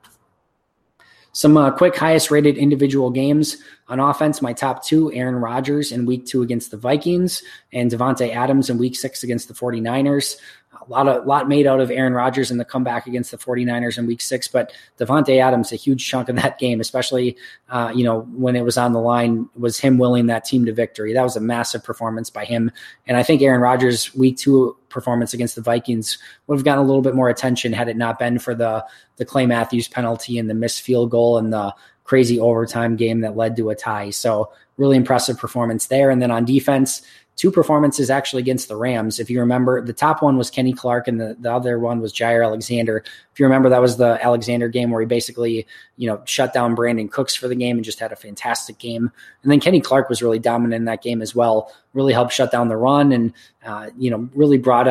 Some quick highest rated individual games on offense. My top 2, Aaron Rodgers in week 2 against the Vikings and Davante Adams in week 6 against the 49ers. A lot made out of Aaron Rodgers in the comeback against the 49ers in week 6, but Davante Adams, a huge chunk of that game, especially, when it was on the line, was him willing that team to victory. That was a massive performance by him. And I think Aaron Rodgers' week 2 performance against the Vikings would have gotten a little bit more attention had it not been for the Clay Matthews penalty and the missed field goal and the crazy overtime game that led to a tie. So really impressive performance there. And then on defense, 2 performances actually against the Rams. If you remember, the top one was Kenny Clark and the other one was Jair Alexander. If you remember, that was the Alexander game where he basically, shut down Brandon Cooks for the game and just had a fantastic game. And then Kenny Clark was really dominant in that game as well, really helped shut down the run and, really brought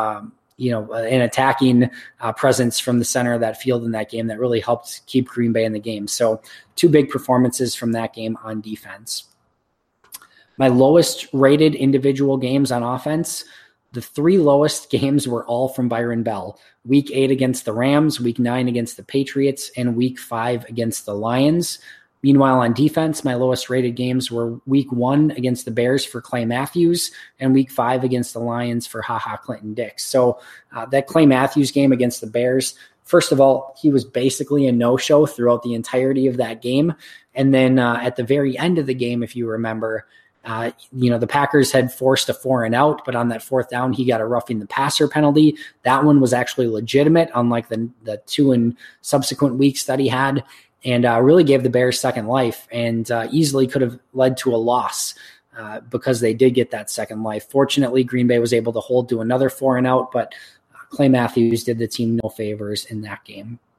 an attacking presence from the center of that field in that game that really helped keep Green Bay in the game. So 2 big performances from that game on defense. My lowest rated individual games on offense, the 3 lowest games were all from Byron Bell. Week 8 against the Rams, week 9 against the Patriots, and week 5 against the Lions. Meanwhile, on defense, my lowest rated games were week 1 against the Bears for Clay Matthews and week 5 against the Lions for HaHa Clinton Dix. So that Clay Matthews game against the Bears, first of all, he was basically a no-show throughout the entirety of that game. And then at the very end of the game, if you remember, the Packers had forced a 4-and-out, but on that 4th down, he got a roughing the passer penalty. That one was actually legitimate, unlike the 2 in subsequent weeks that he had, and really gave the Bears second life and easily could have led to a loss because they did get that second life. Fortunately, Green Bay was able to hold to another 4-and-out, but Clay Matthews did the team no favors in that game.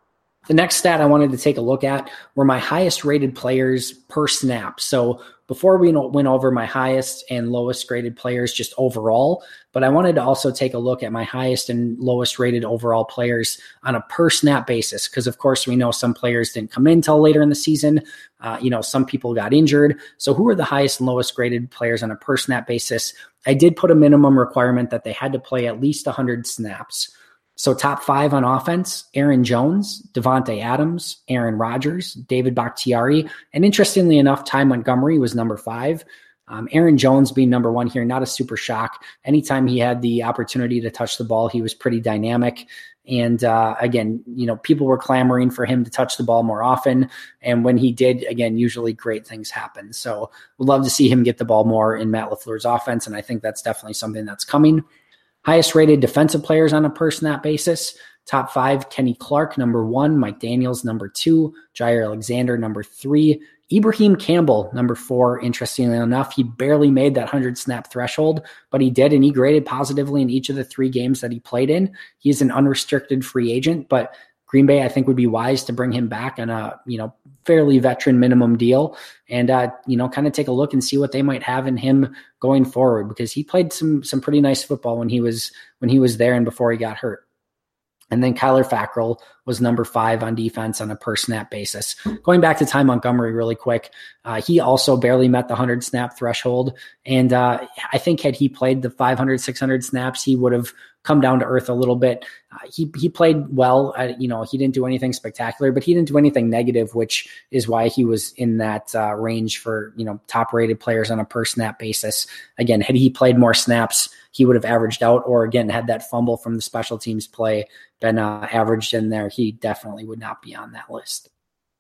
The next stat I wanted to take a look at were my highest rated players per snap. So before we went over my highest and lowest graded players just overall, but I wanted to also take a look at my highest and lowest rated overall players on a per snap basis. Because of course we know some players didn't come in till later in the season. Some people got injured. So who are the highest and lowest graded players on a per snap basis? I did put a minimum requirement that they had to play at least 100 snaps. So top 5 on offense: Aaron Jones, Devontae Adams, Aaron Rodgers, David Bakhtiari, and interestingly enough, Ty Montgomery was number 5. Aaron Jones being number 1 here, not a super shock. Anytime he had the opportunity to touch the ball, he was pretty dynamic. And again, people were clamoring for him to touch the ball more often. And when he did, again, usually great things happen. So we'd love to see him get the ball more in Matt LaFleur's offense. And I think that's definitely something that's coming. Highest rated defensive players on a per snap basis: top 5, Kenny Clark, number 1, Mike Daniels, number 2, Jair Alexander, number 3, Ibrahim Campbell, number 4. Interestingly enough, he barely made that 100 snap threshold, but he did, and he graded positively in each of the 3 games that he played in. He's an unrestricted free agent, but Green Bay, I think, would be wise to bring him back on a, fairly veteran minimum deal and, kind of take a look and see what they might have in him going forward, because he played some pretty nice football when he was there and before he got hurt. And then Kyler Fackrell was number 5 on defense on a per snap basis. Going back to Ty Montgomery really quick, he also barely met the 100 snap threshold. And I think had he played the 500, 600 snaps, he would have come down to earth a little bit. He played well. He didn't do anything spectacular, but he didn't do anything negative, which is why he was in that range for, top rated players on a per snap basis. Again, had he played more snaps, he would have averaged out, or again, had that fumble from the special teams play been averaged in there, he definitely would not be on that list.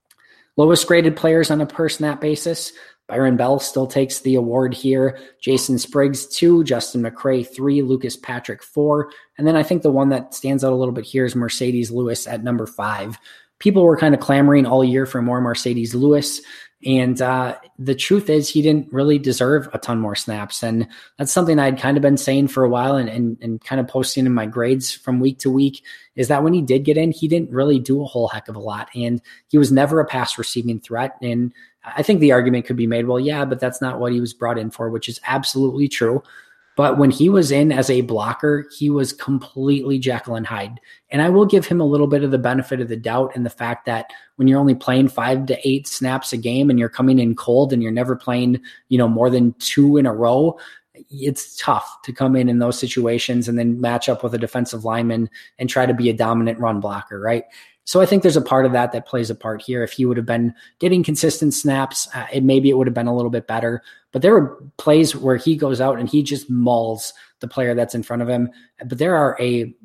Lowest graded players on a per snap basis: Byron Bell still takes the award here. Jason Spriggs 2, Justin McCray 3, Lucas Patrick 4. And then I think the one that stands out a little bit here is Mercedes Lewis at number 5. People were kind of clamoring all year for more Mercedes Lewis. And the truth is he didn't really deserve a ton more snaps. And that's something I'd kind of been saying for a while and kind of posting in my grades from week to week, is that when he did get in, he didn't really do a whole heck of a lot. And he was never a pass receiving threat. And I think the argument could be made, well, yeah, but that's not what he was brought in for, which is absolutely true. But when he was in as a blocker, he was completely Jekyll and Hyde. And I will give him a little bit of the benefit of the doubt in the fact that when you're only playing 5 to 8 snaps a game and you're coming in cold and you're never playing, more than 2 in a row, it's tough to come in those situations and then match up with a defensive lineman and try to be a dominant run blocker, right? So I think there's a part of that plays a part here. If he would have been getting consistent snaps, maybe it would have been a little bit better. But there are plays where he goes out and he just mauls the player that's in front of him. But there are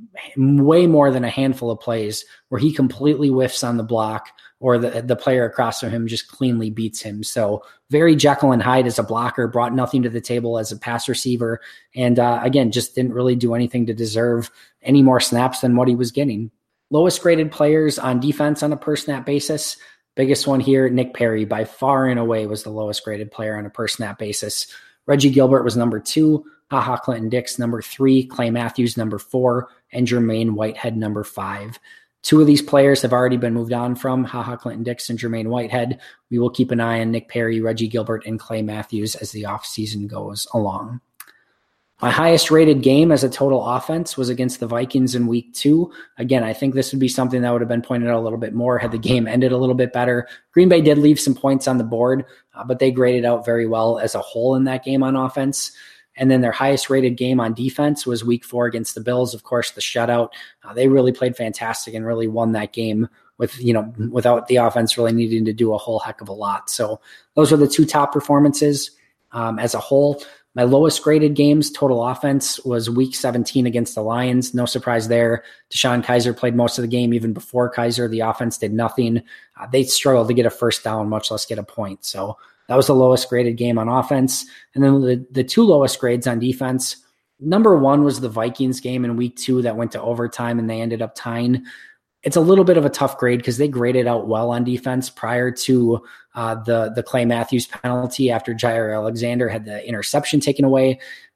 way more than a handful of plays where he completely whiffs on the block, or the player across from him just cleanly beats him. So very Jekyll and Hyde as a blocker, brought nothing to the table as a pass receiver. And again, just didn't really do anything to deserve any more snaps than what he was getting. Lowest graded players on defense on a per snap basis. Biggest one here, Nick Perry, by far and away was the lowest graded player on a per snap basis. Reggie Gilbert was number 2, HaHa Clinton-Dix number 3, Clay Matthews number 4, and Jermaine Whitehead number 5. 2 of these players have already been moved on from, HaHa Clinton-Dix and Jermaine Whitehead. We will keep an eye on Nick Perry, Reggie Gilbert, and Clay Matthews as the offseason goes along. My highest rated game as a total offense was against the Vikings in week 2. Again, I think this would be something that would have been pointed out a little bit more had the game ended a little bit better. Green Bay did leave some points on the board, but they graded out very well as a whole in that game on offense. And then their highest rated game on defense was week 4 against the Bills. Of course, the shutout. They really played fantastic and really won that game without the offense really needing to do a whole heck of a lot. So those are the 2 top performances as a whole. My lowest graded games, total offense, was week 17 against the Lions. No surprise there. DeShone Kizer played most of the game. Even before Kizer, the offense did nothing. They struggled to get a first down, much less get a point. So that was the lowest graded game on offense. And then the 2 lowest grades on defense. Number 1 was the Vikings game in week 2 that went to overtime and they ended up tying. It's a little bit of a tough grade because they graded out well on defense prior to the Clay Matthews penalty after Jair Alexander had the interception taken away.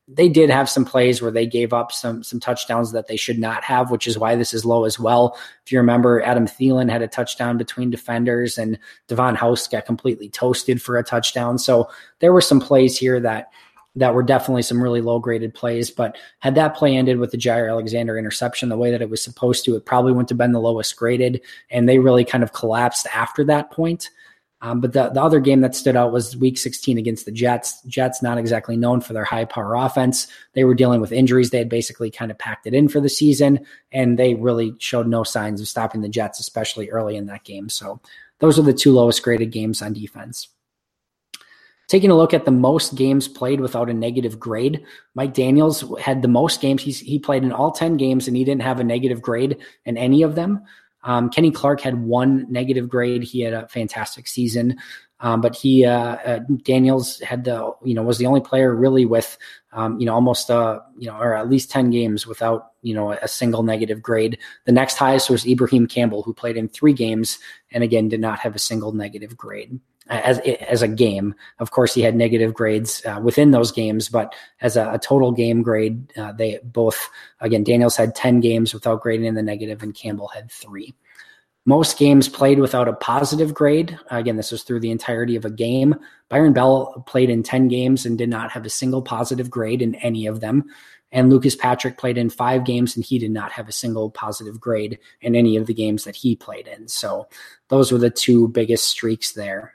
they did have some plays where they gave up some touchdowns that they should not have, which is why this is low as well. If you remember, Adam Thielen had a touchdown between defenders, and Devon House got completely toasted for a touchdown. So there were some plays here that were definitely some really low-graded plays. But had that play ended with the Jair Alexander interception the way that it was supposed to, it probably wouldn't have been the lowest graded, and they really kind of collapsed after that point. But the other game that stood out was Week 16 against the Jets. Jets not exactly known for their high-power offense. They were dealing with injuries. They had basically kind of packed it in for the season, and they really showed no signs of stopping the Jets, especially early in that game. So those are the two lowest-graded games on defense. Taking a look at the most games played without a negative grade, Mike Daniels had the most games. He played in all 10 games, and he didn't have a negative grade in any of them. Kenny Clark had one negative grade. He had a fantastic season, but Daniels had was the only player really with almost or at least 10 games without a single negative grade. The next highest was Ibrahim Campbell, who played in 3 games and again did not have a single negative grade as a game. Of course, he had negative grades within those games, but as a total game grade, they both, again, Daniels had 10 games without grading in the negative, and Campbell had 3. Most games played without a positive grade. Again, this was through the entirety of a game. Byron Bell played in 10 games and did not have a single positive grade in any of them. And Lucas Patrick played in 5 games, and he did not have a single positive grade in any of the games that he played in. So those were the 2 biggest streaks there.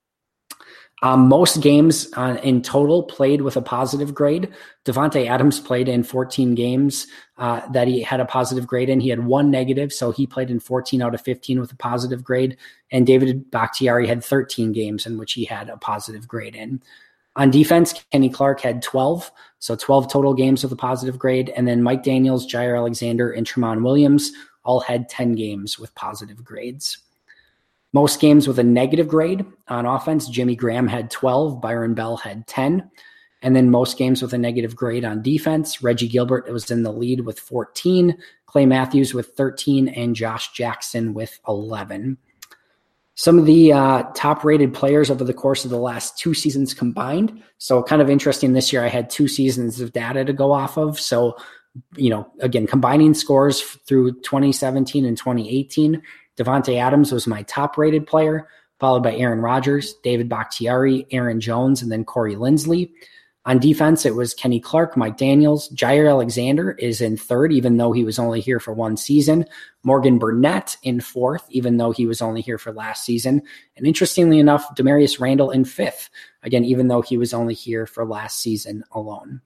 Most games in total played with a positive grade. Davante Adams played in 14 games that he had a positive grade in. He had 1 negative, so he played in 14 out of 15 with a positive grade. And David Bakhtiari had 13 games in which he had a positive grade in. On defense, Kenny Clark had 12, so 12 total games with a positive grade. And then Mike Daniels, Jair Alexander, and Tramon Williams all had 10 games with positive grades. Most games with a negative grade on offense, Jimmy Graham had 12, Byron Bell had 10. And then most games with a negative grade on defense, Reggie Gilbert was in the lead with 14, Clay Matthews with 13, and Josh Jackson with 11. Some of the top-rated players over the course of the last 2 seasons combined. So kind of interesting, this year I had 2 seasons of data to go off of. So, again, combining scores through 2017 and 2018, Davante Adams was my top-rated player, followed by Aaron Rodgers, David Bakhtiari, Aaron Jones, and then Corey Linsley. On defense, it was Kenny Clark, Mike Daniels. Jair Alexander is in 3rd, even though he was only here for 1 season. Morgan Burnett in 4th, even though he was only here for last season. And interestingly enough, Demarius Randall in 5th, again, even though he was only here for last season alone.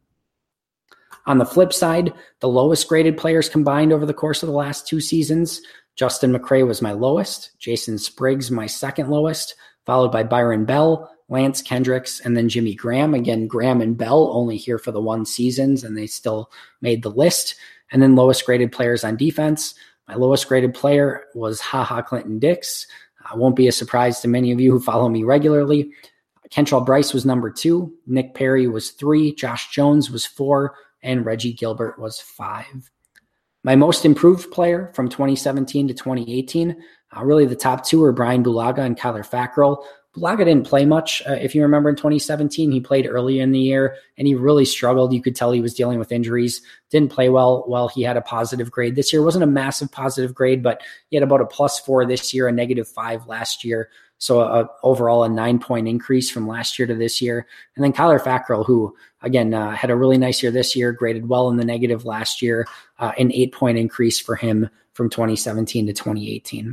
On the flip side, the lowest graded players combined over the course of the last 2 seasons, Justin McCray was my lowest, Jason Spriggs my 2nd lowest, followed by Byron Bell, Lance Kendricks, and then Jimmy Graham. Again, Graham and Bell only here for the 1 seasons, and they still made the list. And then lowest graded players on defense. My lowest graded player was Clinton Dix. Won't be a surprise to many of you who follow me regularly. Kentrell Brice was number 2. Nick Perry was 3. Josh Jones was 4. And Reggie Gilbert was 5. My most improved player from 2017 to 2018, really the top 2 were Brian Bulaga and Kyler Fackrell. Bulaga didn't play much. If you remember in 2017, he played early in the year, and he really struggled. You could tell he was dealing with injuries. Didn't play well. He had a positive grade this year. It wasn't a massive positive grade, but he had about a +4 this year, a -5 last year. So overall a 9-point increase from last year to this year. And then Kyler Fackrell, who, again, had a really nice year this year, graded well in the negative last year, an 8-point increase for him from 2017 to 2018.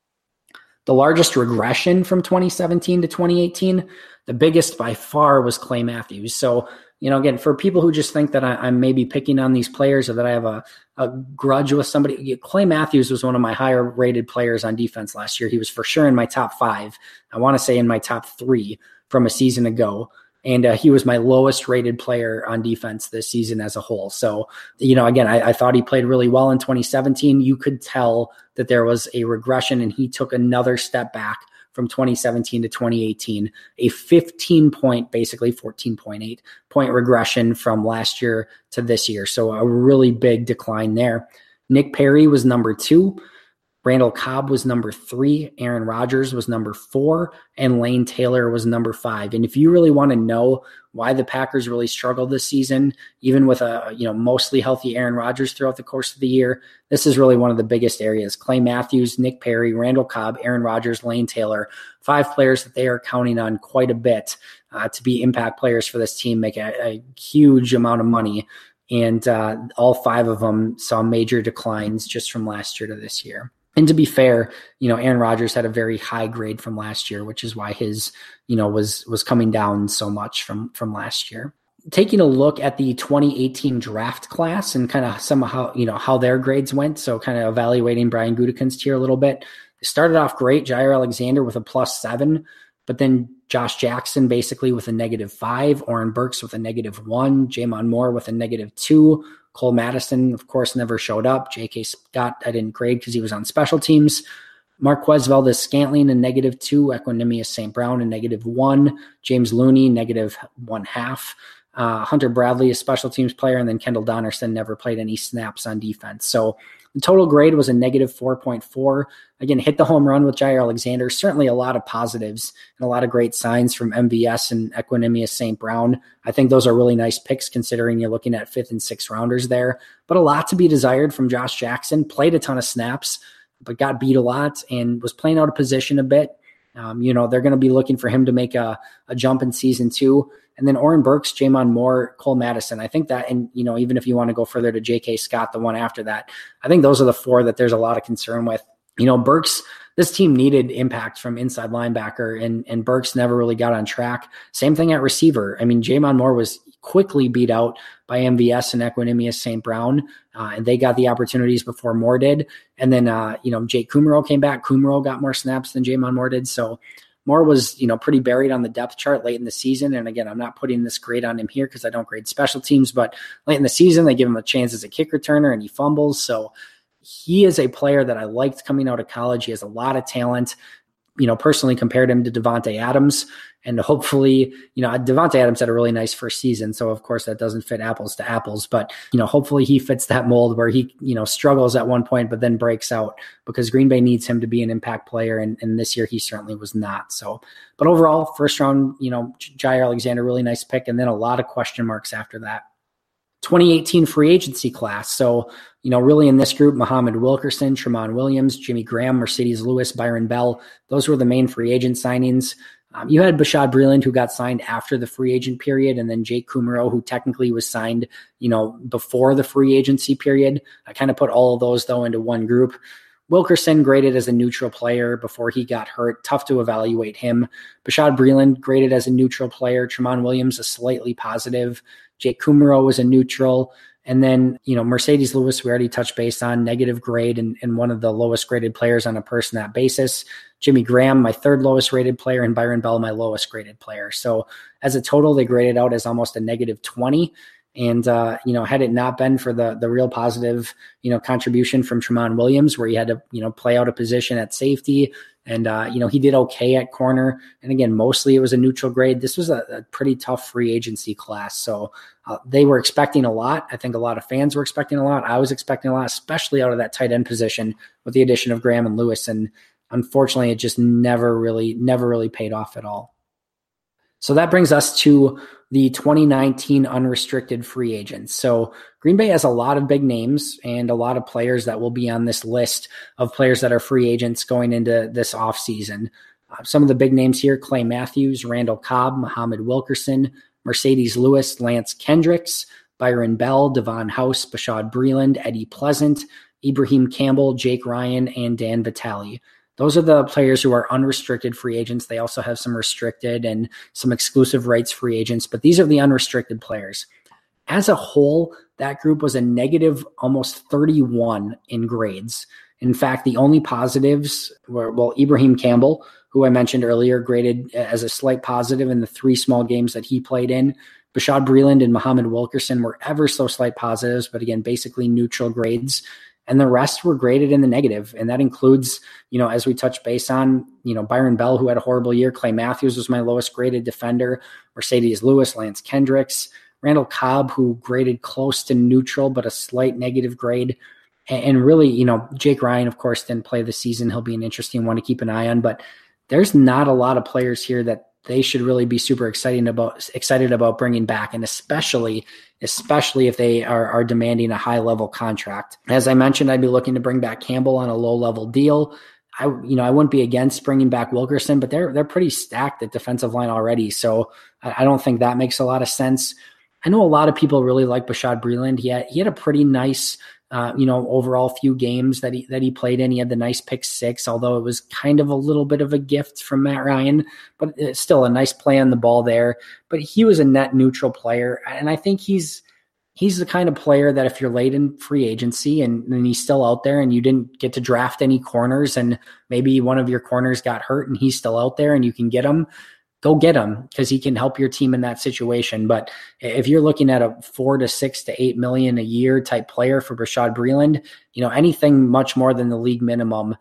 The largest regression from 2017 to 2018, the biggest by far was Clay Matthews. So, again, for people who just think that I'm maybe picking on these players or that I have a grudge with somebody, Clay Matthews was one of my higher rated players on defense last year. He was for sure in my top 5. I want to say in my top 3 from a season ago. And he was my lowest rated player on defense this season as a whole. So, again, I thought he played really well in 2017. You could tell that there was a regression, and he took another step back from 2017 to 2018, a 15-point, basically 14.8 point regression from last year to this year. So a really big decline there. Nick Perry was number 2. Randall Cobb was number 3, Aaron Rodgers was number 4, and Lane Taylor was number 5. And if you really want to know why the Packers really struggled this season, even with a mostly healthy Aaron Rodgers throughout the course of the year, this is really one of the biggest areas. Clay Matthews, Nick Perry, Randall Cobb, Aaron Rodgers, Lane Taylor, 5 players that they are counting on quite a bit to be impact players for this team, make a huge amount of money. And all 5 of them saw major declines just from last year to this year. And to be fair, Aaron Rodgers had a very high grade from last year, which is why his, was coming down so much from last year. Taking a look at the 2018 draft class and kind of somehow, how their grades went. So kind of evaluating Brian Gutekunst's tier a little bit. They started off great. Jair Alexander with a +7, but then Josh Jackson basically with a -5, Oren Burks with a -1, Jamon Moore with a -2, Cole Madison, of course, never showed up. J.K. Scott, I didn't grade because he was on special teams. Marquez Valdes-Scantling, a -2. Equanimeous St. Brown, a -1. James Looney, -1/2. Hunter Bradley, a special teams player, and then Kendall Donnerson never played any snaps on defense. So the total grade was a -4.4. Again, hit the home run with Jair Alexander. Certainly a lot of positives and a lot of great signs from MVS and Equanimeous St. Brown. I think those are really nice picks considering you're looking at 5th and 6th rounders there. But a lot to be desired from Josh Jackson. Played a ton of snaps, but got beat a lot and was playing out of position a bit. They're going to be looking for him to make a jump in season 2. And then Oren Burks, Jamon Moore, Cole Madison. I think that, and even if you want to go further to J.K. Scott, the one after that, I think those are the 4 that there's a lot of concern with. Burks, this team needed impact from inside linebacker, and Burks never really got on track. Same thing at receiver. I mean, Jamon Moore was quickly beat out by MVS and Equanimeous St. Brown, and they got the opportunities before Moore did. And then, Jake Kumerow came back. Kumerow got more snaps than Jamon Moore did. So Moore was, pretty buried on the depth chart late in the season. And again, I'm not putting this grade on him here because I don't grade special teams, but late in the season, they give him a chance as a kick returner and he fumbles. So he is a player that I liked coming out of college. He has a lot of talent. Personally compared him to Davante Adams, and hopefully, Davante Adams had a really nice first season. So of course that doesn't fit apples to apples, but hopefully he fits that mold where he, struggles at one point, but then breaks out, because Green Bay needs him to be an impact player. And this year he certainly was not. So, but overall first round, Jair Alexander, really nice pick. And then a lot of question marks after that. 2018 free agency class. So, really in this group, Muhammad Wilkerson, Tramon Williams, Jimmy Graham, Mercedes Lewis, Byron Bell, those were the main free agent signings. You had Bashaud Breeland, who got signed after the free agent period, and then Jake Kumerow, who technically was signed, before the free agency period. I kind of put all of those, though, into one group. Wilkerson graded as a neutral player before he got hurt. Tough to evaluate him. Bashaud Breeland graded as a neutral player. Tramon Williams, a slightly positive. Jake Kumerow was a neutral. And then, Mercedes Lewis, we already touched base on, negative grade and one of the lowest graded players on a per snap basis. Jimmy Graham, my 3rd lowest rated player, and Byron Bell, my lowest graded player. So as a total, they graded out as almost a -20. And, had it not been for the real positive, contribution from Tramon Williams, where he had to, play out a position at safety, and, he did okay at corner. And again, mostly it was a neutral grade. This was a pretty tough free agency class. So they were expecting a lot. I think a lot of fans were expecting a lot. I was expecting a lot, especially out of that tight end position with the addition of Graham and Lewis. And unfortunately, it just never really paid off at all. So that brings us to the 2019 unrestricted free agents. So Green Bay has a lot of big names and a lot of players that will be on this list of players that are free agents going into this offseason. Some of the big names here: Clay Matthews, Randall Cobb, Muhammad Wilkerson, Mercedes Lewis, Lance Kendricks, Byron Bell, Devon House, Bashaud Breeland, Eddie Pleasant, Ibrahim Campbell, Jake Ryan, and Dan Vitale. Those are the players who are unrestricted free agents. They also have some restricted and some exclusive rights free agents, but these are the unrestricted players. As a whole, that group was a negative almost 31 in grades. In fact, the only positives were, Ibrahim Campbell, who I mentioned earlier, graded as a slight positive in the 3 small games that he played in. Bashaud Breeland and Muhammad Wilkerson were ever so slight positives, but again, basically neutral grades. And the rest were graded in the negative. And that includes, as we touched base on, Byron Bell, who had a horrible year. Clay Matthews was my lowest graded defender. Mercedes Lewis, Lance Kendricks, Randall Cobb, who graded close to neutral, but a slight negative grade. And really, Jake Ryan, of course, didn't play the season. He'll be an interesting one to keep an eye on, but there's not a lot of players here that they should really be super excited about bringing back, and especially if they are demanding a high level contract. As I mentioned, I'd be looking to bring back Campbell on a low level deal. I wouldn't be against bringing back Wilkerson, but they're pretty stacked at defensive line already, so I don't think that makes a lot of sense. I know a lot of people really like Bashaud Breeland. He had a pretty nice overall few games that he played in. He had the nice pick 6, although it was kind of a little bit of a gift from Matt Ryan, but it's still a nice play on the ball there. But he was a net neutral player, and I think he's the kind of player that if you're late in free agency and he's still out there and you didn't get to draft any corners and maybe one of your corners got hurt and he's still out there and you can get him, go get him, because he can help your team in that situation. But if you're looking at a $4 to $6 to $8 million a year type player for Bashaud Breeland, anything much more than the league minimum,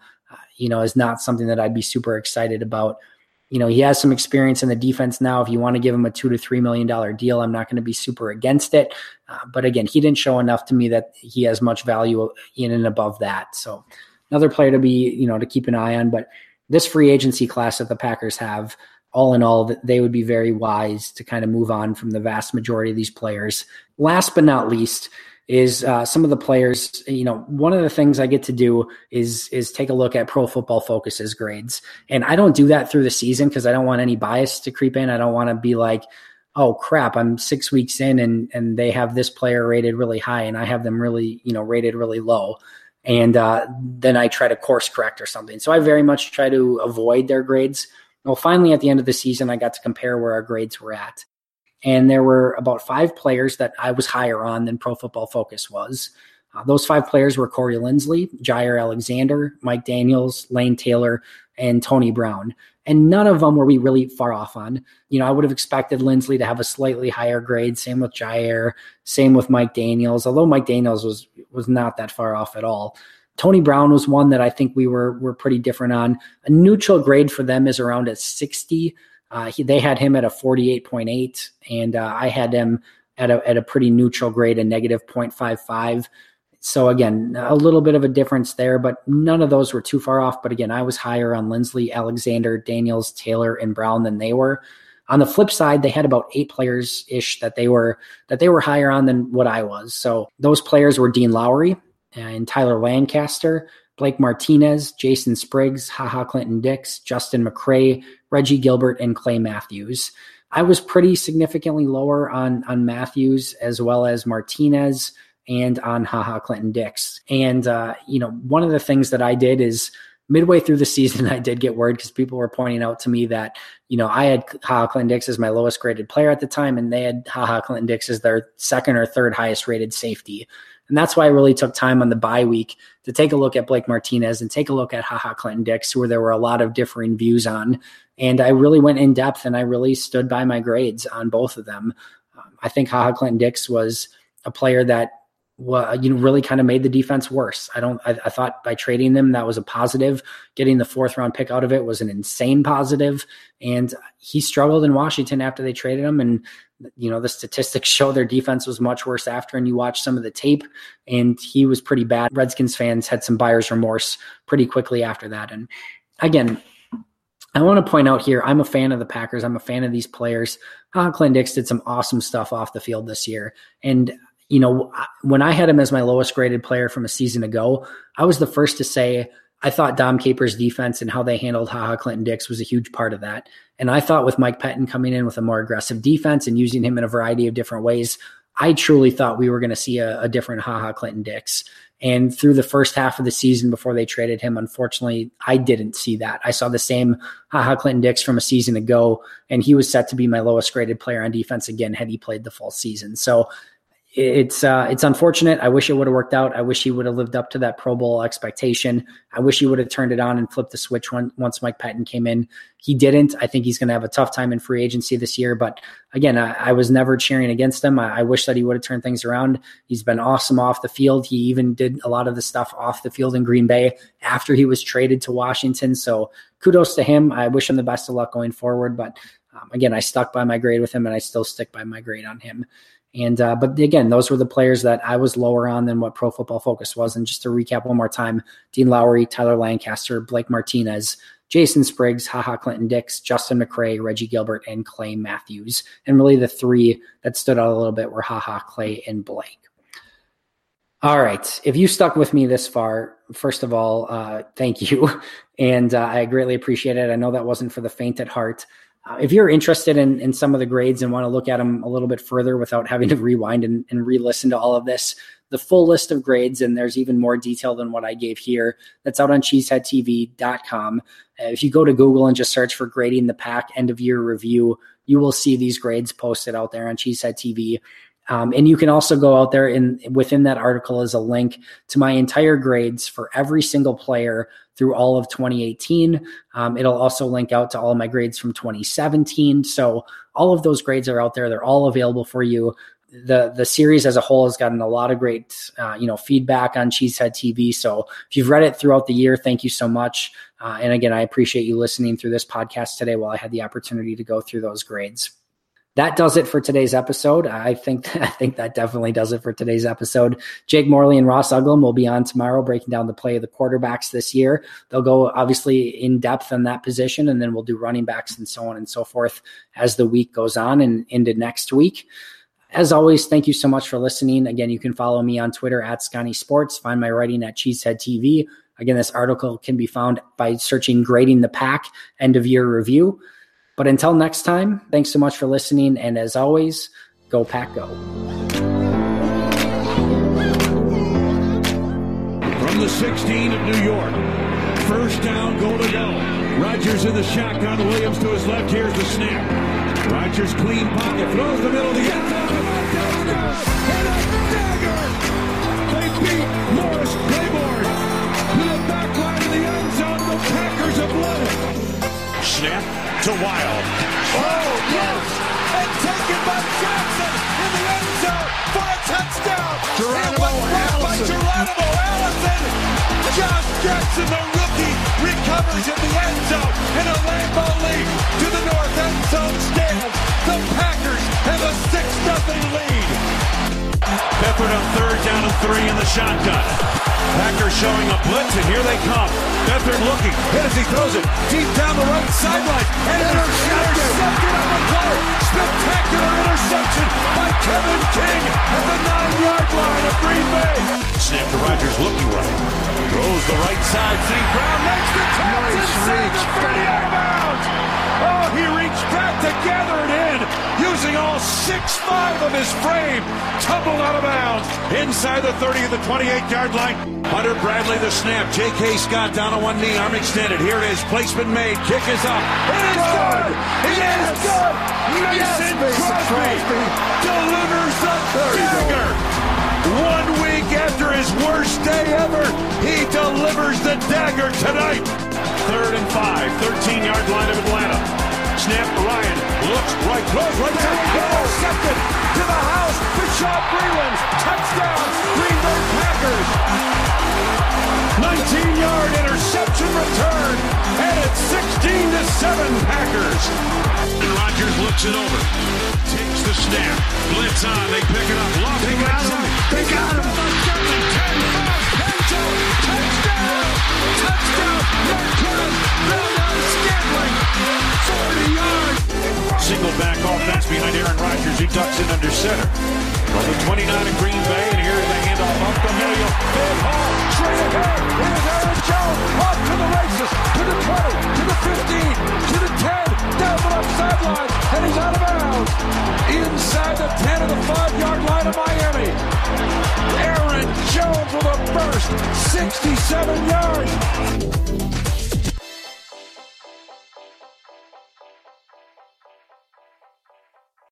is not something that I'd be super excited about. He has some experience in the defense now. If you want to give him a $2 to $3 million deal, I'm not going to be super against it. But again, he didn't show enough to me that he has much value in and above that. So another player to be, to keep an eye on. But this free agency class that the Packers have, all in all, they would be very wise to kind of move on from the vast majority of these players. Last but not least is some of the players. One of the things I get to do is take a look at Pro Football Focus's grades. And I don't do that through the season because I don't want any bias to creep in. I don't want to be like, oh crap, I'm 6 weeks in and they have this player rated really high and I have them really, rated really low. And then I try to course correct or something. So I very much try to avoid their grades. Well, finally, at the end of the season, I got to compare where our grades were at. And there were about 5 players that I was higher on than Pro Football Focus was. Those 5 players were Corey Linsley, Jair Alexander, Mike Daniels, Lane Taylor, and Tony Brown. And none of them were we really far off on. I would have expected Linsley to have a slightly higher grade. Same with Jair, same with Mike Daniels, although Mike Daniels was not that far off at all. Tony Brown was one that I think we were pretty different on. A neutral grade for them is around a 60. They had him at a 48.8, and I had him at a pretty neutral grade, a negative 0.55. So again, a little bit of a difference there, but none of those were too far off. But again, I was higher on Linsley, Alexander, Daniels, Taylor, and Brown than they were. On the flip side, they had about 8 players-ish that they were higher on than what I was. So those players were Dean Lowry and Tyler Lancaster, Blake Martinez, Jason Spriggs, HaHa Clinton Dix, Justin McCray, Reggie Gilbert, and Clay Matthews. I was pretty significantly lower on Matthews as well as Martinez and on HaHa Clinton Dix. And, one of the things that I did is midway through the season, I did get word because people were pointing out to me that, I had HaHa Clinton Dix as my lowest graded player at the time, and they had HaHa Clinton Dix as their second or third highest rated safety. And that's why I really took time on the bye week to take a look at Blake Martinez and take a look at HaHa Clinton Dix, where there were a lot of differing views on. And I really went in depth and I really stood by my grades on both of them. I think HaHa Clinton Dix was a player that really kind of made the defense worse. I thought by trading them, that was a positive. Getting the 4th round pick out of it was an insane positive. And he struggled in Washington after they traded him. And, the statistics show their defense was much worse after. And you watch some of the tape and he was pretty bad. Redskins fans had some buyer's remorse pretty quickly after that. And again, I want to point out here, I'm a fan of the Packers. I'm a fan of these players. Clinton Dix did some awesome stuff off the field this year. And when I had him as my lowest graded player from a season ago, I was the first to say I thought Dom Capers' defense and how they handled HaHa Clinton Dix was a huge part of that. And I thought with Mike Pettin coming in with a more aggressive defense and using him in a variety of different ways, I truly thought we were going to see a different HaHa Clinton Dix. And through the first half of the season before they traded him, unfortunately, I didn't see that. I saw the same HaHa Clinton Dix from a season ago, and he was set to be my lowest graded player on defense again had he played the full season. So it's unfortunate. I wish it would have worked out. I wish he would have lived up to that Pro Bowl expectation. I wish he would have turned it on and flipped the switch once Mike Pettin came in. He didn't. I think he's going to have a tough time in free agency this year. But again, I was never cheering against him. I wish that he would have turned things around. He's been awesome off the field. He even did a lot of the stuff off the field in Green Bay after he was traded to Washington. So kudos to him. I wish him the best of luck going forward. But again, I stuck by my grade with him, and I still stick by my grade on him. And but again, those were the players that I was lower on than what Pro Football Focus was. And just to recap one more time, Dean Lowry, Tyler Lancaster, Blake Martinez, Jason Spriggs, HaHa Clinton Dix, Justin McCray, Reggie Gilbert, and Clay Matthews. And really the three that stood out a little bit were HaHa, Clay, and Blake. All right. If you stuck with me this far, first of all, thank you. And I greatly appreciate it. I know that wasn't for the faint at heart. If you're interested in some of the grades and want to look at them a little bit further without having to rewind and re-listen to all of this, the full list of grades, and there's even more detail than what I gave here, that's out on cheeseheadtv.com. If you go to Google and just search for Grading the Pack End of Year Review, you will see these grades posted out there on Cheesehead TV. And you can also go out there, and within that article is a link to my entire grades for every single player through all of 2018. It'll also link out to all of my grades from 2017. So all of those grades are out there. They're all available for you. The series as a whole has gotten a lot of great feedback on Cheesehead TV. So if you've read it throughout the year, thank you so much. And again, I appreciate you listening through this podcast today while I had the opportunity to go through those grades. That does it for today's episode. I think that definitely does it for today's episode. Jake Morley and Ross Uglum will be on tomorrow breaking down the play of the quarterbacks this year. They'll go obviously in depth on that position, and then we'll do running backs and so on and so forth as the week goes on and into next week. As always, thank you so much for listening. Again, you can follow me on Twitter at Scotty Sports. Find my writing at Cheesehead TV. Again, this article can be found by searching Grading the Pack End of Year Review. But until next time, thanks so much for listening. And as always, go Pack Go. From the 16 of New York, first down, goal to go. Rodgers in the shotgun, Williams to his left. Here's the snap. Rodgers clean pocket, throws the middle of the end zone. And a dagger! They beat Morris Claiborne to the back line of the end zone. The Packers have won it. Snap to Wild. Oh, yes! And taken by Jackson in the end zone for a touchdown. Geronimo Allison. Josh Jackson, the rookie, recovers in the end zone in a Lambeau lead to the north end zone stands. The Packers have a 6-0 lead. Beathard on third down and 3 in the shotgun. Packers showing a blitz, and here they come. Beathard looking, hit as he throws it deep down the right sideline. And intercepted on the play. Spectacular interception by Kevin King at the 9-yard line of Green Bay. Snap to Rodgers looking right. Throws the right side. St. Brown makes the catch and saves it 30 out of bounds. Oh, he reached back to gather it in, using all 6'5" of his frame. Tumbled out of bounds inside the 30 of the 28-yard line. Hunter Bradley the snap. J.K. Scott down on one knee, arm extended. Here it is. Placement made. Kick is up. It is good. It is good. Mason Crosby delivers the dagger. 1 week after his worst day ever, he delivers the dagger tonight. 3rd and 5, 13-yard line of Atlanta. Snap, Ryan looks right, throws right to the intercepted to the house. Bishop Breeland, touchdown, Green Bay Packers. 19-yard interception return, and it's 16-7 Packers. And Rodgers looks it over, takes the snap, blitz on, they pick it up, lofting right side. They got him. 10-5, touchdown, Mark Curtis, Scantling, 40 yards. Single back offense behind Aaron Rodgers. He ducks in under center. From the 29 of Green Bay, and here the handoff up the middle. Big hole, straight ahead. Here's Aaron Jones, off to the races, to the 20, to the 15, to the 10, down the left sideline, and he's out of bounds. Inside the 10 of the 5-yard line of Miami. Aaron Jones with a burst, 67 yards.